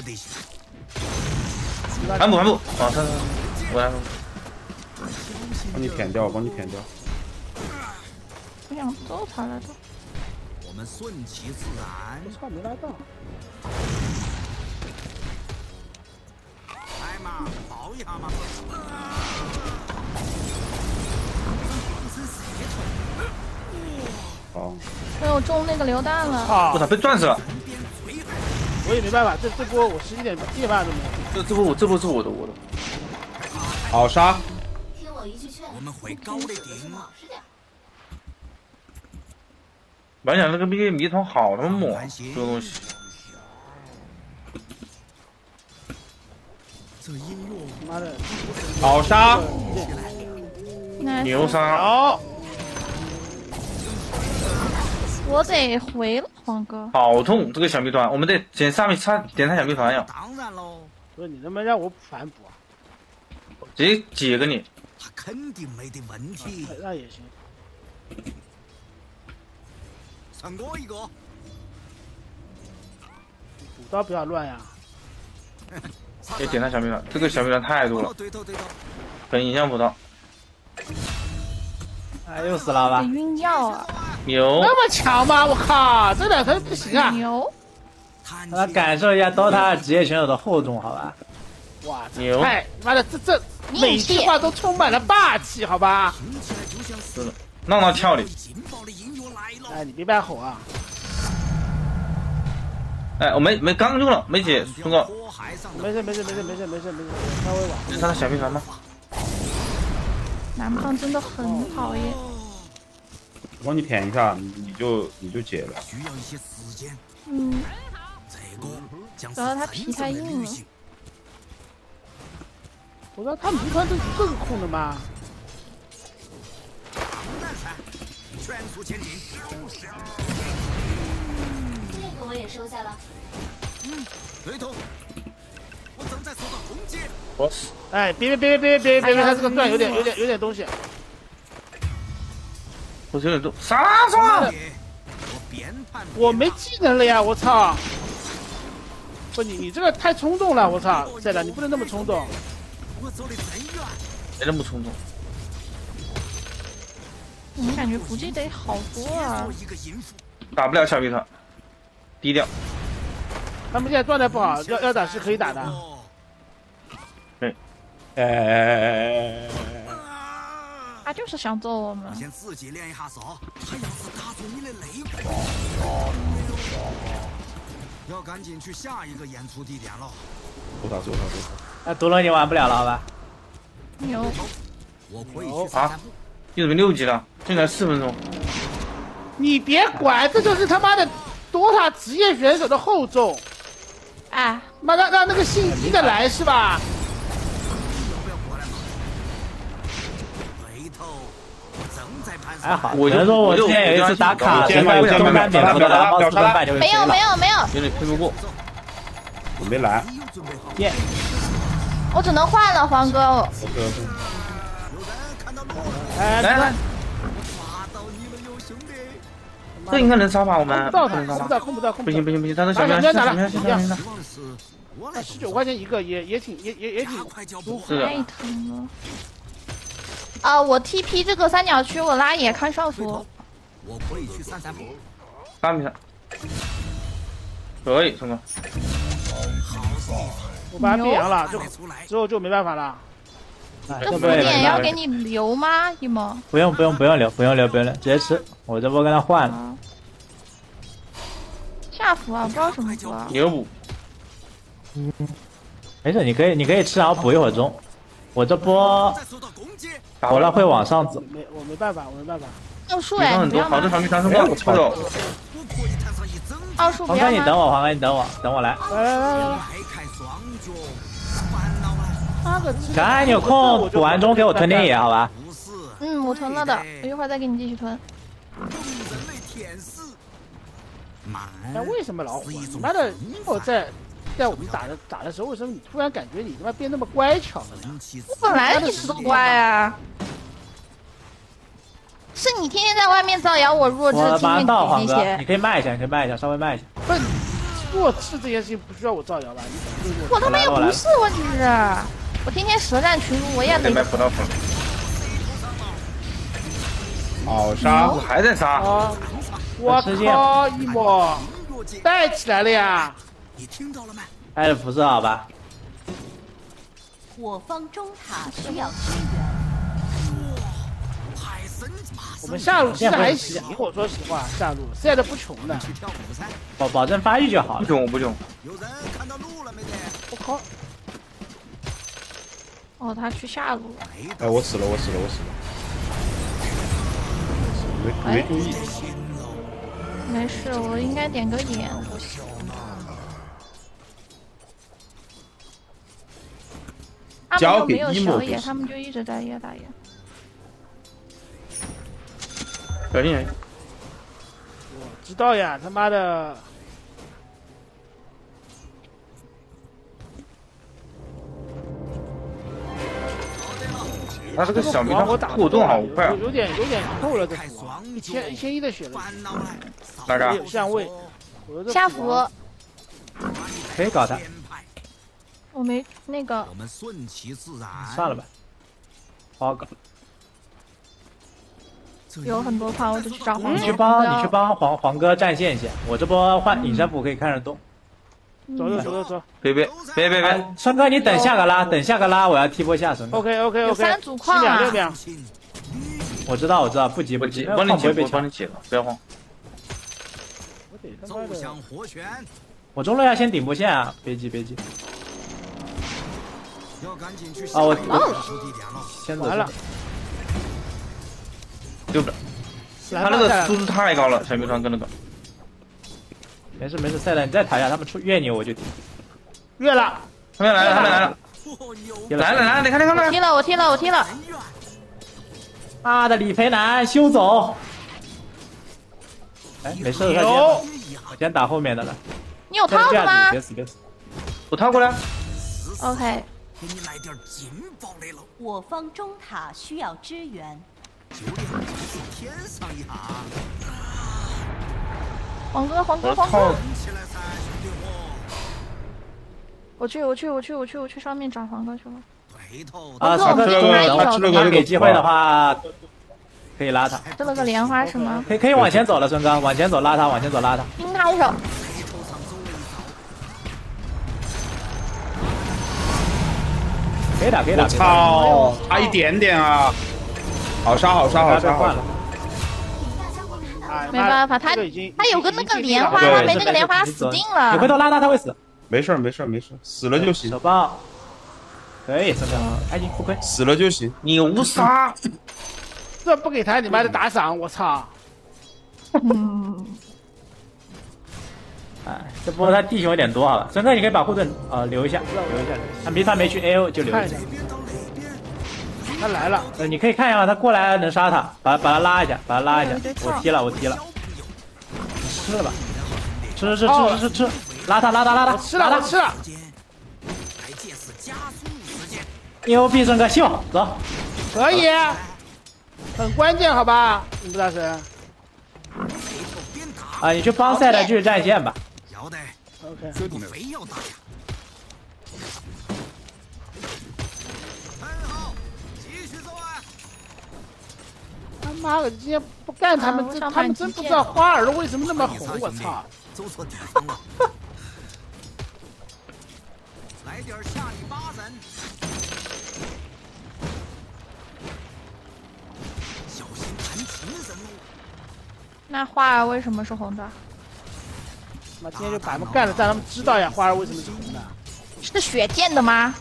反补，我来。 帮你舔掉，帮你舔掉。 我想揍他来着。 我们顺其自然。 我操，没拉到。 来嘛，跑一下嘛。 好。 没有中那个榴弹了。 操！ 我操，被撞死了。 我也没办法，这波我11点半都没有。 这波是我的。 好杀。 听我一句劝， 我们回高了顶。 白讲那个谜团好他妈猛，这个东西。 这音乐， 妈的！ 好杀。 牛杀。 好。 我得回了，黄哥。 好痛，这个小谜团，我们得点上面点他小谜团呀。 当然喽。 不是你能不能让我反补啊？ 直接解给你。 他肯定没得问题。 那也行。 剩我一个。 补刀不要乱呀。 也点他小谜团，这个小谜团太多了，很影响补刀。 哎，又死了吧？ 晕药啊！ 牛。 那么强吗？我靠，这两头不行啊！ 牛。 让他感受一下 DOTA 职业选手的厚重，好吧？ 哇， 牛！ 哎，妈的，这每句话都充满了霸气，好吧？ 是的，让他跳你。 哎，你别白吼啊！ 哎，我没刚用了，没解，松哥。 没事，稍微往。 是他的小谜团吗？ 南胖真的很讨厌。 我帮你舔一下，你就解了。 需要一些时间。 嗯。 这个将主要他皮太硬了。 我说他谜团都一个个空的吗？ 全速前进。 这个我也收下了。 对头。我正在受到攻击。 我死。 哎，别，他这个钻有点东西。 我有点多，杀杀！ 我没技能了呀，我操！不，你这个太冲动了，我操！赛达，你不能那么冲动。 没那么冲动。 我感觉补给得好多啊。 打不了小谜团，低调。 他们现在状态不好，要打是可以打的。 对。 他就是想揍我们。 先自己练一下手，他要是打中你的肋骨，要赶紧去下一个演出地点了。 揍他！ 那毒龙已经玩不了了，好吧？ 牛。 我可以去啊！你怎么6级了？现在4分钟。 你别管，这就是他妈的DOTA职业选手的厚重。 哎， 妈让那个姓伊的来是吧？ 还好，只能说我之前有一次打卡，中单蝙蝠的蓝猫4分半就没有， 有点配不过， 我没来。 耶， 我只能换了，黄哥。 来， 这应该能杀吧？我们控不到， 不行，他的小喵打了 ，19 块钱一个，也挺舒服。 太疼了。啊，我 TP 这个三角区，我拉野看上服。 我可以去散步。 3米3，可以，成哥。 我把它变阳了，之后就没办法了。 这补点要给你留吗？一毛？ 不用留，直接吃。我这波跟他换了。 下服啊，不知道什么服啊。 牛补。 没事，你可以吃，然后补一会儿中。我这波活了会往上走。 我没办法。 奥数哎，你不要好多小米传送过，操走。 奥数不要吗？ 黄哥，你等我来。 来。 小爱，你有空补完中给我囤点野，好吧？ 嗯，我囤了的，我一会儿再给你继续囤。 那为什么老虎？你妈的，我在我们打的时候，为什么你突然感觉你他妈变那么乖巧了呢？ 我本来一直都乖啊，是你天天在外面造谣我弱智，今天黄哥， 那些。 你可以卖一下，稍微卖一下。 不是弱智这件事情不需要我造谣吧？ 我他妈又不是，问题是，我天天实战群撸，我也没。 好杀， 还在杀。 我靠，一模带起来了呀！ 你听到了没？ 带的辐射好吧？ 我方中塔需要支援。 我们下路其实还行，我说实话，下路现在不穷的， 保证发育就好了。 不穷。 有人看到路了没得？ 我靠！ 哦，他去下路。 哎，我死了！没注意。 没事，我应该点个眼。他们就没有小野，他们就一直在野打野。 小心！ 我知道呀，他妈的！ 他这个小迷他互动好快啊！ 有点扣了的符，1100的血了。 哪个？ 有相位。 下符。 可以搞他。 我没那个。 我们顺其自然。 算了吧，不好搞。 有很多话，我就去找黄哥。 你去帮黄哥占线一下，我这波换隐身符可以看着动。 走！ 别！ 孙哥，你等下个拉，我要踢波下孙哥。 OK。 有3组矿啊 ！6秒。 我知道，不急， 帮你解了，不要慌。 奏响活旋。 我中路要先顶波线啊，别急。 要赶紧去我先完了。 对不对？他那个速度太高了，小迷团跟那个。 没事，赛德你再塔下，他们越牛我就踢。 越了， 他们来了。来，你看。 我踢了。 妈的，李培南休走。哎，没事，我先打后面的了。 你有套的吗？ 别死！ 我套过来。 OK。 给你来点劲爆雷了。 我方中塔需要支援。 9点天上一行。 黄哥！我去上面找黄哥去了。 他给机会的话，可以拉他。 这了个莲花是吗？ 可以往前走了，孙哥，往前走拉他。 盯他一手。 可以打。 我操，差一点点啊！好杀！ 没办法，他有个那个莲花，他没那个莲花死定了。 你回头拉他会死。 没事，死了就行。 手棒，可以，孙哥，开心不亏。 死了就行， 牛杀！ 这不给他，你妈的打赏，我操！ 哎，这波他弟兄有点多啊，孙哥你可以把护盾留一下。他迷团没去 AO 就留一下。 他来了， 你可以看一下他过来能杀他，把他拉一下。我踢了。吃了吧，吃，拉他， 吃了。 牛逼，孙哥秀走， 可以，很关键，好吧，你不大神。 你去帮赛德继续占线吧。 OK， 这你非要打呀！很好，继续走啊！ 他妈的，今天不干他们，他们真不知道花儿为什么那么红，我操！ 走错地方了。来点下里巴人，小心弹琴人物。 那花儿为什么是红的？ 妈，今天就把他们干了，让他们知道呀，花儿为什么是红的？ 是血溅的吗？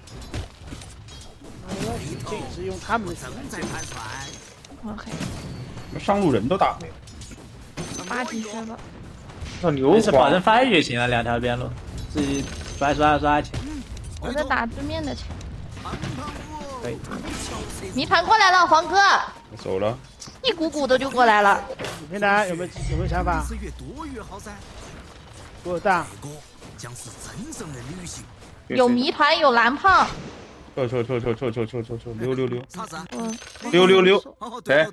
这也是用他们的血在盘旋。 OK。 上路人都打没了。 8级血吧。 没事，保证发育就行了，2条边路，自己刷钱。 我在打对面的钱。 可以。 谜团过来了，黄哥。 我走了。 一股股的就过来了。 平南有没有想法？ 越多越好噻。 多大？ 将是真正的女性。 有谜团，有蓝胖。 抽666。 啥子 ？666。 对。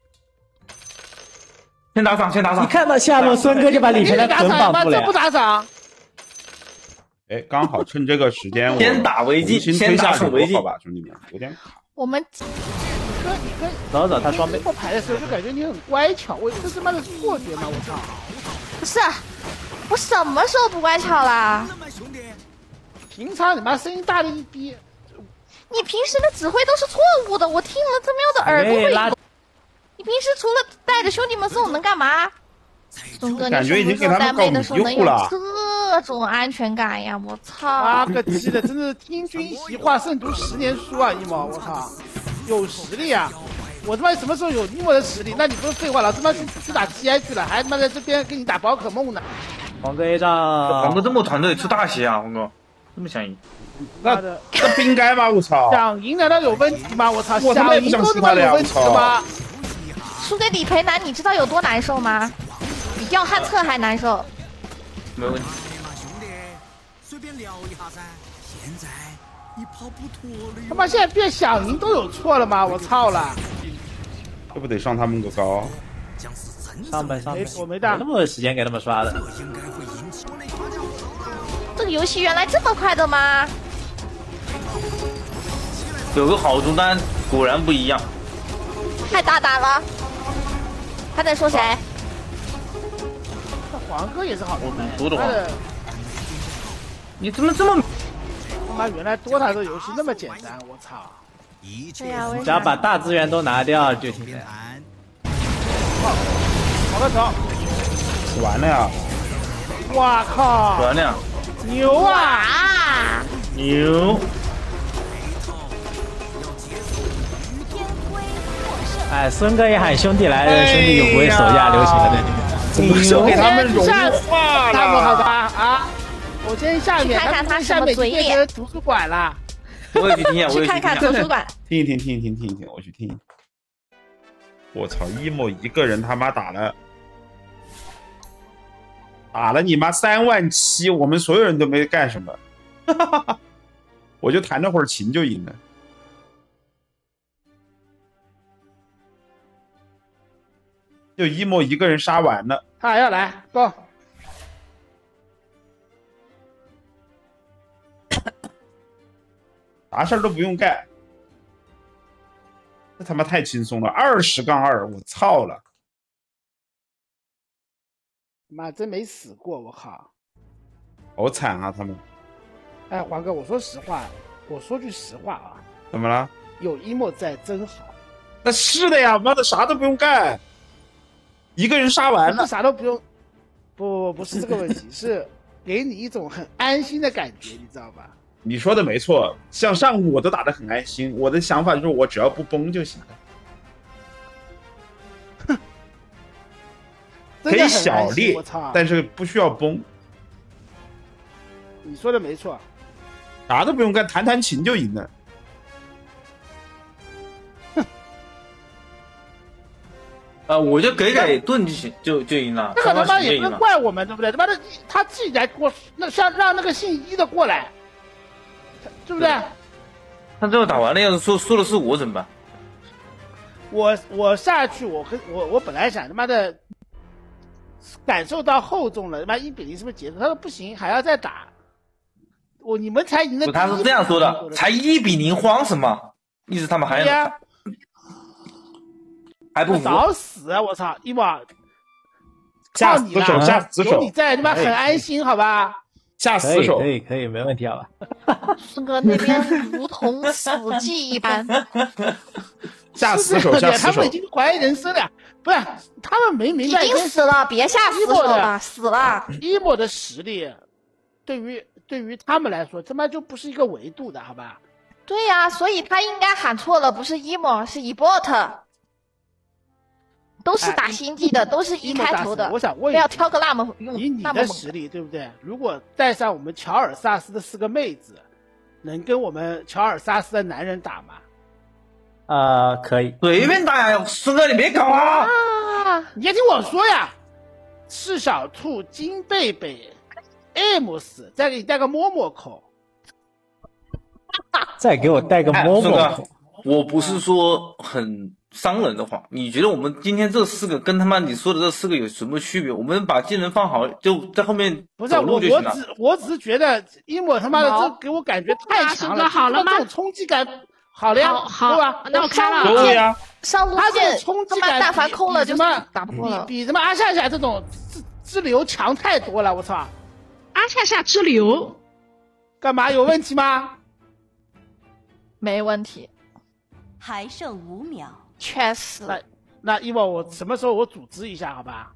先打赏，先打赏。 一看到下路，孙哥就把李晨的捆绑住了。 这不打赏。 哎，刚好趁这个时间， 先打违禁，先打守违禁， 好吧，兄弟们，有点卡。 我们。 走走，他双倍。 我排的时候就感觉你很乖巧，这他妈的错觉吗？我操！ 不是，我什么时候不乖巧啦？ 平常你妈声音大的一逼。 你平时的指挥都是错误的，我听了他喵的耳朵会。你平时除了带着兄弟们送能干嘛？松哥， 感觉已经给他们搞迷糊了。 这种安全感呀！我操！ 妈个鸡的，真是听君一席话，胜读10年书啊！一毛，我操，有实力啊！我他妈什么时候有一模的实力？那你不是废话了？他妈去打 TI 去了，还他妈在这边跟你打宝可梦呢？ 黄哥 A 仗， 黄哥这么团队出大血啊！黄哥这么想赢， 那不应该吗？我操！ 想赢难道有问题吗？我操！ 我他妈也不想输他了呀！我操！ 输给李培南，你知道有多难受吗？比要汉策还难受。 没问题。 随便聊一下噻。现在你跑不脱了。 他妈现在变想赢都有错了吗？我操了！ 这不得上他们个高？ 上呗。 我没打。 那么多时间给他们刷的。 这个游戏原来这么快的吗？ 有个好中单，果然不一样。 太大胆了！还在说谁？ 黄哥也是好中单。 多的话，你怎么这么？ 他妈原来DOTA这游戏那么简单，我操！ 对呀， 只要把大资源都拿掉就行了。 好个走！ 死完了呀！ 哇靠！ 死完了呀！ 牛啊！ 牛！ 哎，孙哥一喊兄弟来了，兄弟就不会手下留情了在里面。 怎么就给他们融化了？ 他们好吧啊！我先下面看看他什么嘴脸。 变成图书馆了。 我也去听一下， 去看看图书馆。 听一听，我去听。我操，emo一个人他妈打了你妈37000，我们所有人都没干什么，我就弹了会儿琴就赢了。就emo一个人杀完了， 他还要来，Go！ 啥事儿都不用干，这他妈太轻松了，20-2，我操了！ 妈真没死过，我靠！ 好惨啊，他们！ 哎，黄哥，我说实话，我说句实话啊， 怎么了？ 有emo在真好。 那是的呀，妈的啥都不用干，一个人杀完了， 啥都不用。不是这个问题，是给你一种很安心的感觉，你知道吧？ 你说的没错，像上午我都打得很安心，我的想法就是我只要不崩就行了。可以小烈，但是不需要崩。 你说的没错， 啥都不用干，弹琴就赢了。 我就给盾就行，就赢了。 这个他妈也不能怪我们，对不对？他妈的，他自己来过，那像让那个姓一的过来，对不对？ 他最后打完了，要是说的是我怎么办？ 我下去，我本来想他妈的感受到厚重了，他妈1-0是不是结束？他说不行，还要再打。你们才赢了。 他是这样说的，才1-0，慌什么？意思他们还要还不服？ 早死啊！我操，一把下死手，下死手， 有你在，他妈很安心，好吧？ 下死手， 可以，没问题，好吧？ 孙哥那边如同死寂一般。 下死手，下死手！ 他们已经怀疑人生了，不是？他们没明白， 已经死了，别下死手了，死了。 emo的实力，对于他们来说，他妈就不是一个维度的，好吧？ 对呀，所以他应该喊错了，不是 emo， 是 ebot。都是打星际的，都是1开头的。 我想问， 不要挑个那么用。 以你的实力，对不对？如果带上我们乔尔萨斯的4个妹子，能跟我们乔尔萨斯的男人打吗？ 可以， 随便打呀，孙哥你别搞啊！ 你先听我说呀，赤小兔、金贝贝、M 斯，再给你带个摸摸口， 再给我带个摸摸口。 我不是说很伤人的话，你觉得我们今天这4个跟他妈你说的这4个有什么区别？我们把技能放好，就在后面走路就行了。 我只是觉得emo他妈的这给我感觉太强了， 好了吗？ 这种冲击感好了呀， 好对吧？ 那我开了对呀。 上路他这个线冲击感他妈大凡空了就比什么打不过了。 比什么阿夏夏这种支流强太多了，我操！ 阿夏夏支流干嘛有问题吗？ 没问题， 还剩5秒， 确实。 那一会我什么时候我组织一下，好吧？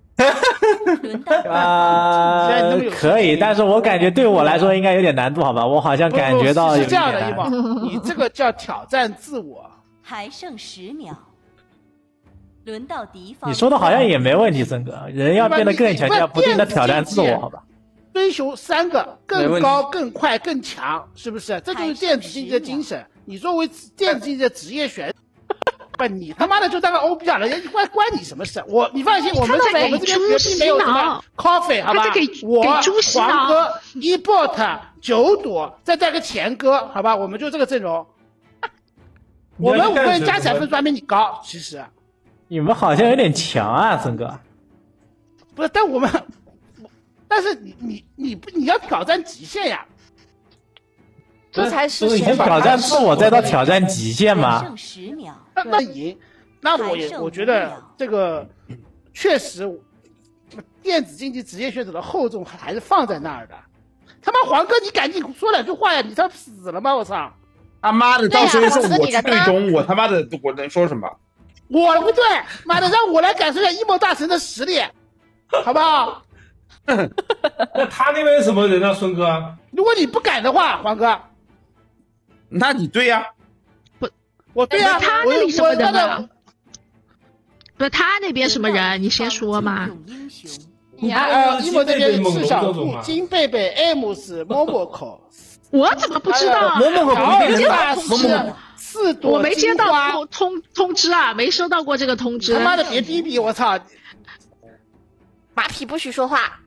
可以，但是我感觉对我来说应该有点难度，好吧？我好像感觉到有是这样的， 点一宝，你这个叫挑战自我。 还剩10秒，轮到敌方。 你说的好像也没问题，森哥，人要变得更强，就要不停的挑战自我，好吧？ 追求3个更高、更快、更强，是不是？这就是电子竞技的精神。你作为电子竞技的职业选手。不，你他妈的就当个 OB 了，人关你什么事？你放心，我们这边绝对没有什么 coffee， 好吧？我黄哥、ebot、9朵，再带个钱哥，好吧？我们就这个阵容。我们5个人加起来分数还没你高，其实。 你们好像有点强啊，森哥。 不是，但是你要挑战极限呀。 这才是先挑战自我，再到挑战极限嘛。 剩10秒， 那赢，那我觉得这个确实，电子竞技职业选手的厚重还是放在那儿的。他妈黄哥，你赶紧说2句话呀！你他妈死了吗？我操！ 他妈的，到时候是我去对中，我他妈的我能说什么？ 我不对，妈的，让我来感受一下EMO大神的实力，好不好？ 那他那边什么人啊，孙哥？ 如果你不敢的话，黄哥。 那你对呀， 我对呀， 他那里什么人啊？不是他那边什么人？你先说嘛。 EMO这边赤小兔、金贝贝、Amos、摸摸口。 我怎么不知道？ 摸摸口不一定大 4朵， 我没接到通知啊，没收到过这个通知。 他妈的，别逼逼！我操！ 马屁不许说话。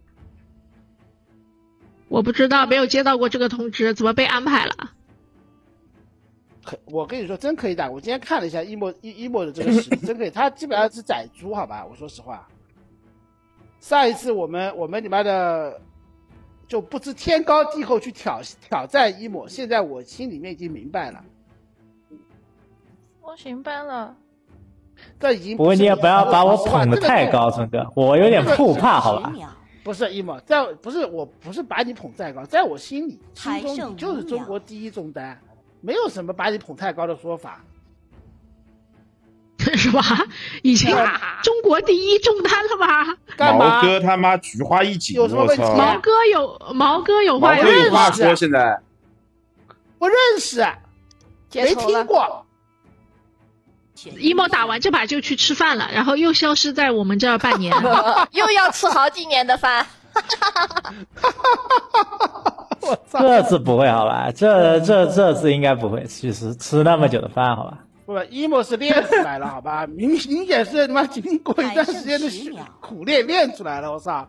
我不知道，没有接到过这个通知，怎么被安排了？ 我跟你说，真可以打。我今天看了一下EMO的这个实力，真可以。他基本上是宰猪，好吧？我说实话，上一次我们你妈的就不知天高地厚去挑战EMO，现在我心里面已经明白了。 我明白了。 这已经不过你也不要把我捧得太高，森哥，我有点后怕，好吧？ 不是EMO，我不是把你捧太高，在我心中你就是中国第一中单。没有什么把你捧太高的说法， 是吧？已经中国第一中单了吧？ 干嘛？ 毛哥他妈菊花一紧， 有什么问题？ 毛哥有话说，现在不认识，没听过。 EMO打完这把就去吃饭了，然后又消失在我们这儿半年， 又要吃好几年的饭。 这次不会好吧？这次应该不会，其实吃那么久的饭好吧？ 不，EMO是练出来了好吧？明显是他妈经过一段时间的苦练出来了，我操！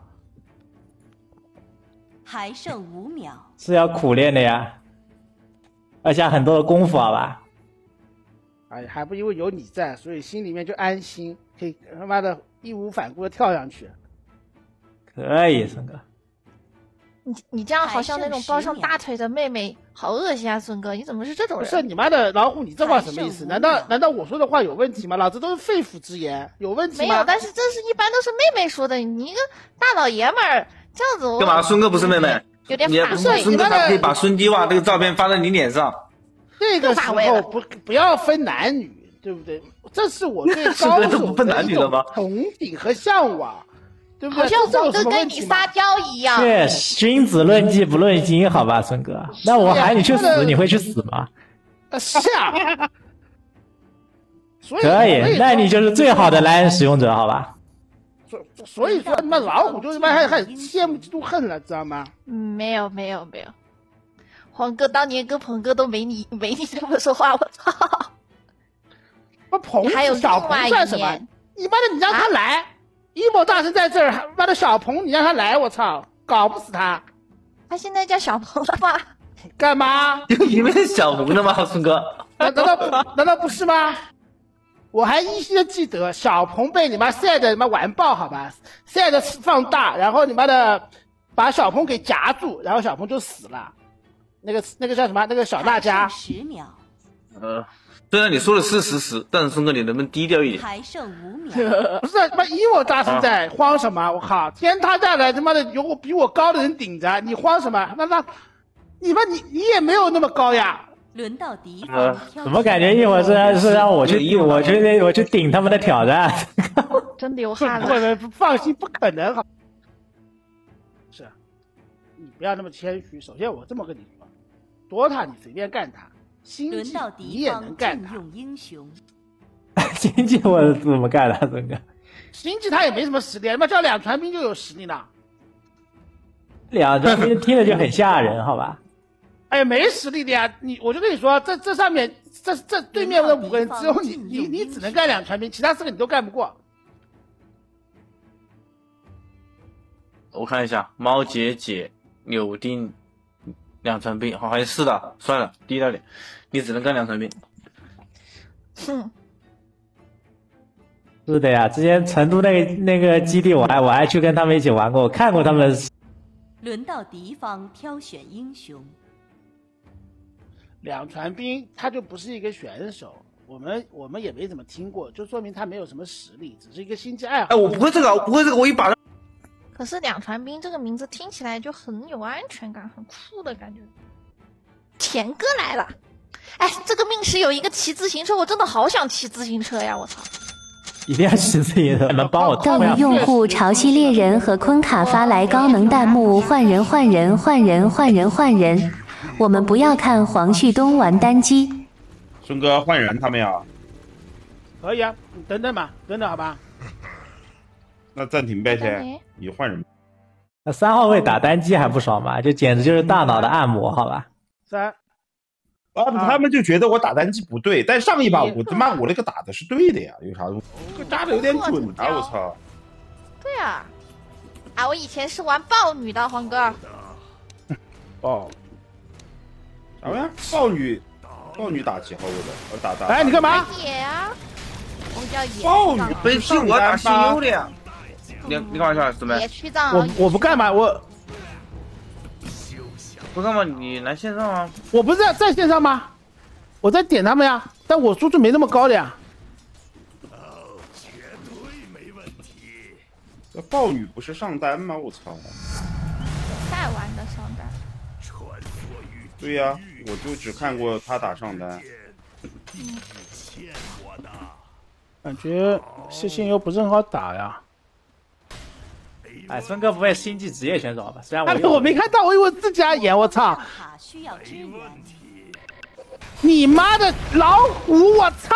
还剩5秒， 是要苦练的呀，而且很多的功夫好吧？ 哎，还不因为有你在，所以心里面就安心，可以他妈的义无反顾的跳上去。 可以，孙哥。 你这样好像那种抱上大腿的妹妹，好恶心啊，孙哥！你怎么是这种人？ 不是你妈的老虎，你这话什么意思？难道我说的话有问题吗？老子都是肺腑之言，有问题吗？ 没有，但是这是一般都是妹妹说的，你一个大老爷们儿这样子， 干嘛？孙哥不是妹妹， 有点反胃。孙哥他可以把孙迪瓦这个照片发在你脸上。 这个时候不要分男女，对不对？这是我对高手的一种憧憬和向往。对不对？ 好像黄哥跟你撒娇一样。 对，君子论迹不论心，好吧，孙哥。那我喊你去死，你会去死吗？ 是啊。 可以，那你就是最好的莱恩使用者，好吧？ 所以说，他妈老虎就是他妈还羡慕嫉妒恨了，知道吗？ 没有。黄哥当年跟鹏哥都没你这么说话，我操！ 我鹏还有小鹏算什么？你妈的，你让他来。EMO大神在这儿，妈的小鹏，你让他来，我操，搞不死他。 他现在叫小鹏了吗？ 干嘛？ 你们是小鹏的吗，孙哥？ 难道不是吗？我还依稀的记得小鹏被你妈 SAD 他妈完爆，好吧 ？SAD 放大，然后你妈的把小鹏给夹住，然后小鹏就死了。那个叫什么？那个小大家。 10秒。 虽然你说的是事实，但是孙哥你能不能低调一点？ 还剩5秒。 不是他妈一我大师在慌什么？我靠，天塌下来他妈的有比我高的人顶着，你慌什么？那你也没有那么高呀。 轮到敌方怎么感觉一会儿是让我去顶他们的挑战？ 真流汗了。 不放心，不可能好。是，你不要那么谦虚。首先我这么跟你说，DOTA你随便干他，星际你也能干他。 用英雄。 星际我怎么干的，孙哥？ 星际他也没什么实力，他妈叫2传兵就有实力了。 2传兵听着就很吓人，好吧？ 哎呀，没实力的呀！我就跟你说，这上面这对面的5个人，只有你只能干2传兵，其他4个你都干不过。 我看一下，猫姐姐、柳丁、2传兵，好像是的，算了，低调点，你只能干2传兵。 是的呀，之前成都那个基地我还去跟他们一起玩过，我看过他们。 轮到敌方挑选英雄。 2传兵他就不是一个选手，我们也没怎么听过，就说明他没有什么实力，只是一个星际爱好。 哎，我不会这个，我一把。 可是2传兵这个名字听起来就很有安全感，很酷的感觉。田哥来了，哎，这个命使有一个骑自行车，我真的好想骑自行车呀！我操， 一定要骑自行车，能帮我斗鱼用户潮汐猎人和昆卡发来高能弹幕，换人换人换人换人换人。我们不要看黄旭东玩单机。 孙哥换人他没有？ 可以啊，你等等吧，等等好吧。 那暂停呗先，你换人。 那3号位打单机还不爽吗？这简直就是大脑的按摩，好吧 ？3。 他们就觉得我打单机不对，但上一把我他妈我那个打的是对的呀，有啥？打的有点准啊！我操。 对啊，啊，我以前是玩豹女的，黄哥。 豹。啥呀？豹女打几号位的？我打。 哎，你干嘛？ 野啊！我叫野。 豹女不是我打新优的呀。你干嘛去了？怎么？ 野区长。 我不干嘛，我不干嘛？你来线上啊？ 我不是在线上吗？我在点他们呀，但我输出没那么高的呀。 绝对没问题。 这豹女不是上单吗？我操！ 在玩的上单。 对呀，我就只看过他打上单。 感觉谢信优不是很好打呀。 哎，孙哥不会星际职业选手吧？虽然我没看到，我以为自家演，我操！你妈的老虎，我操！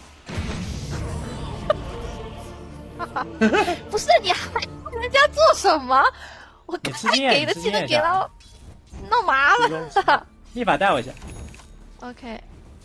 不是你还人家做什么？我该给的技能给了，弄麻了。 立法带我一下。 OK。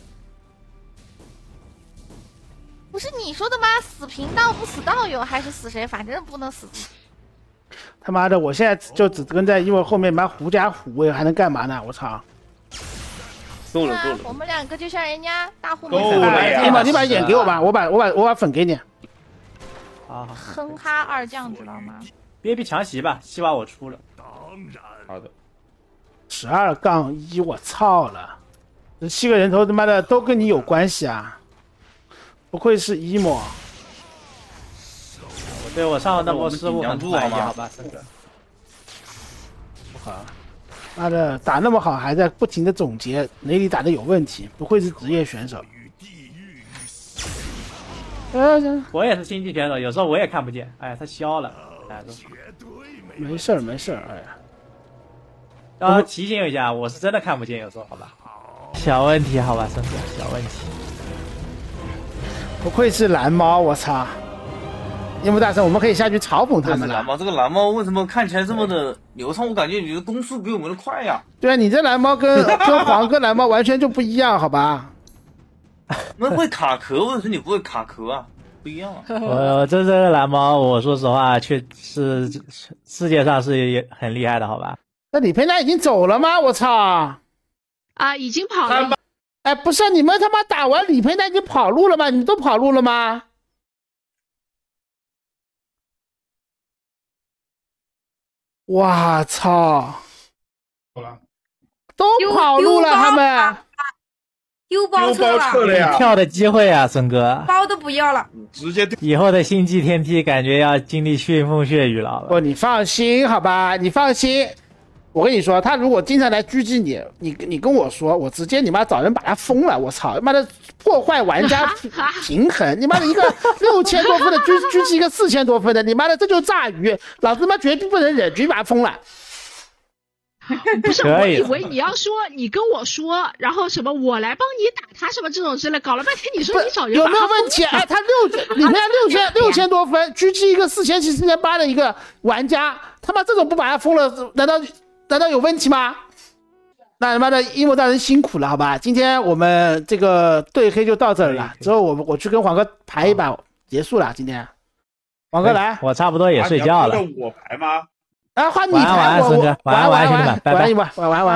不是你说的吗？死贫道不死道友，还是死谁？反正不能死。 他妈的，我现在就只跟在一会儿后面妈狐假虎威，还能干嘛呢？我操！ 够了。 我们2个就像人家大户。 够了呀！ 你把眼给我吧，我把粉给你。 啊。 哼哈2将知道吗？ 憋逼强袭吧，希望我出了。 当然。 好的。 12-1，我操了！这7个人头他妈的都跟你有关系啊！不愧是 emo。 对我上的那波失误很满意，好吧，森哥。 不好，妈的打那么好，还在不停的总结哪里打的有问题，不愧是职业选手。 我也是星际选手，有时候我也看不见。哎，他消了， 没事没事，哎呀。 要提醒一下，我是真的看不见，有时候好吧。小问题，好吧，森哥，小问题。 不愧是蓝猫，我操！夜幕大神，我们可以下去嘲讽他们了。 蓝猫，这个蓝猫为什么看起来这么的流畅？我感觉你的攻速比我们的快呀。 对啊，你这蓝猫跟黄哥蓝猫完全就不一样，好吧？ 那会卡壳，为什么你不会卡壳啊？不一样啊。 我这个蓝猫，我说实话，却是世界上是很厉害的，好吧？ 那李佩娜已经走了吗？我操！ 啊，已经跑了。 哎，不是，你们他妈打完李佩娜已经跑路了吗？你们都跑路了吗？哇操！都跑路了，他们。 丢包撤了， 你跳的机会啊，孙哥， 包都不要了， 直接以后的星际天梯感觉要经历腥风血雨了。 不，你放心好吧，你放心。我跟你说，他如果经常来狙击你跟我说，我直接你妈找人把他封了，我操，妈的破坏玩家平衡，你妈的一个6000多分的狙击一个4000多分的，你妈的这就是炸鱼，老子妈绝对不能忍，绝对把他封了。 不是，我以为你要说你跟我说，然后什么我来帮你打他什么这种之类，搞了半天你说你找人有没有问题？哎，他你看6000多分，狙击一个4700的一个玩家，他妈这种不把他封了，难道有问题吗？那他妈的阴谋大人辛苦了，好吧？今天我们这个对黑就到这儿了，之后我去跟黄哥排一把，结束了。今天，黄哥来， 我差不多也睡觉了。 我排吗？ 啊，换你排， 孙哥，晚安，兄弟们，拜拜。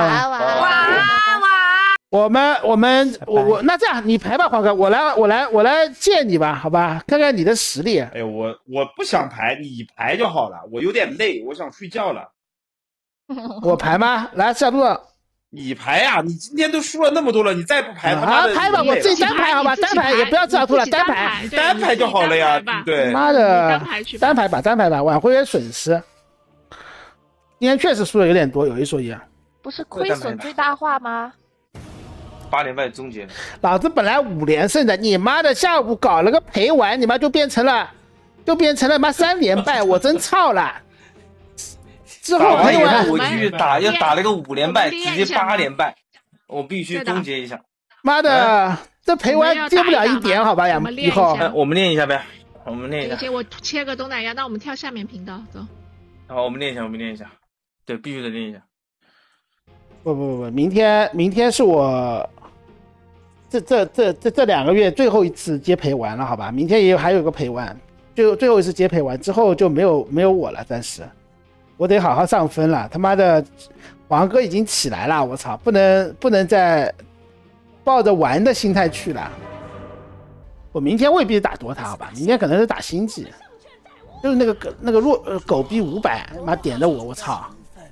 我那这样你排吧，黄哥，我来见你吧，好吧？看看你的实力。 哎，我不想排，你排就好了，我有点累，我想睡觉了。 我排吗？来，下路。 你排呀！你今天都输了那么多了，你再不排， 排吧，我自己单排好吧？单排也不要下路了，单排就好了呀，对不对？ 妈的，单排吧，挽回点损失。今天确实输的有点多，有一说一。 不是亏损最大化吗 ？8连败终结。 老子本来5连胜的，你妈的下午搞了个陪玩，你妈就变成了妈3连败，我真操了。之后陪玩我去打，要打了个5连败，直接8连败，我必须终结一下。 妈的，这陪玩接不了1点，好吧呀？以后我们练一下呗，我们练一下。 我切个东南亚，那我们跳下面频道走。 好，我们练一下。对，必须得练一下。 不，明天是我这2个月最后一次接陪玩了，好吧？明天还有个陪玩，最后一次接陪玩之后就没有我了，暂时。我得好好上分了，他妈的，黄哥已经起来了，我操，不能再抱着玩的心态去了。我明天未必打DOTA，好吧，明天可能是打星际，就是那个狗逼500，妈点的我操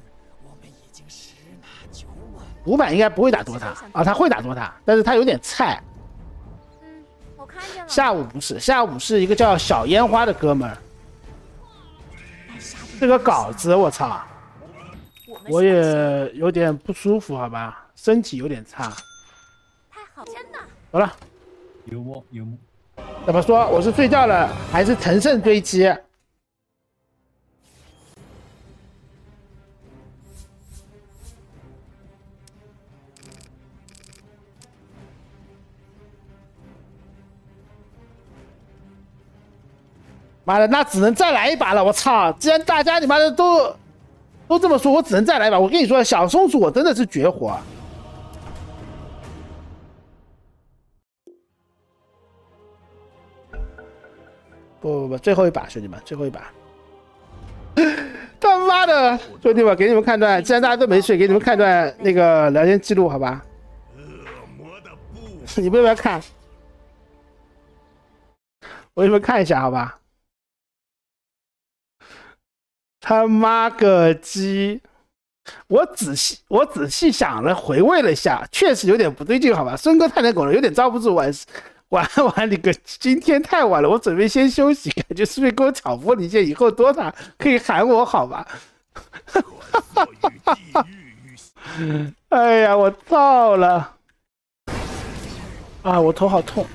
，500应该不会打DOTA啊，他会打DOTA，但是他有点菜。 我看见了。 下午是一个叫小烟花的哥们儿。这个稿子我操，我也有点不舒服，好吧，身体有点差。 太好，真的。 好了， 幽默。 怎么说？我是睡觉了，还是乘胜追击？妈的，那只能再来一把了！我操！既然大家你妈的都这么说，我只能再来一把。我跟你说，小松鼠我真的是绝活。不，最后一把，兄弟们，最后一把！他妈的，兄弟们，给你们看段，既然大家都没睡，给你们看段那个聊天记录，好吧？你们要不要看？我给你们看一下，好吧？他妈个鸡！我仔细想了，回味了一下，确实有点不对劲，好吧？孙哥太能狗了，有点遭不住玩你个，今天太晚了，我准备先休息，感觉是不是给我挑拨离间？以后DOTA可以喊我，好吧？哎呀，我操了！啊，我头好痛。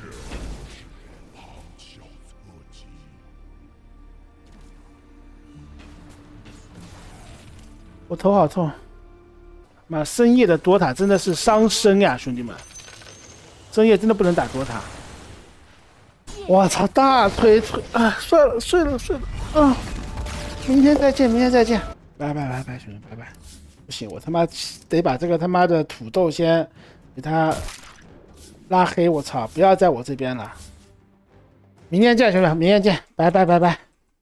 我头好痛，妈，深夜的DOTA真的是伤身呀，兄弟们，深夜真的不能打DOTA。我操，大腿啊，算了，睡了啊，明天再见，拜拜，兄弟，拜拜。不行，我他妈得把这个他妈的土豆先给他拉黑，我操，不要在我这边了。明天见，兄弟，明天见，拜拜。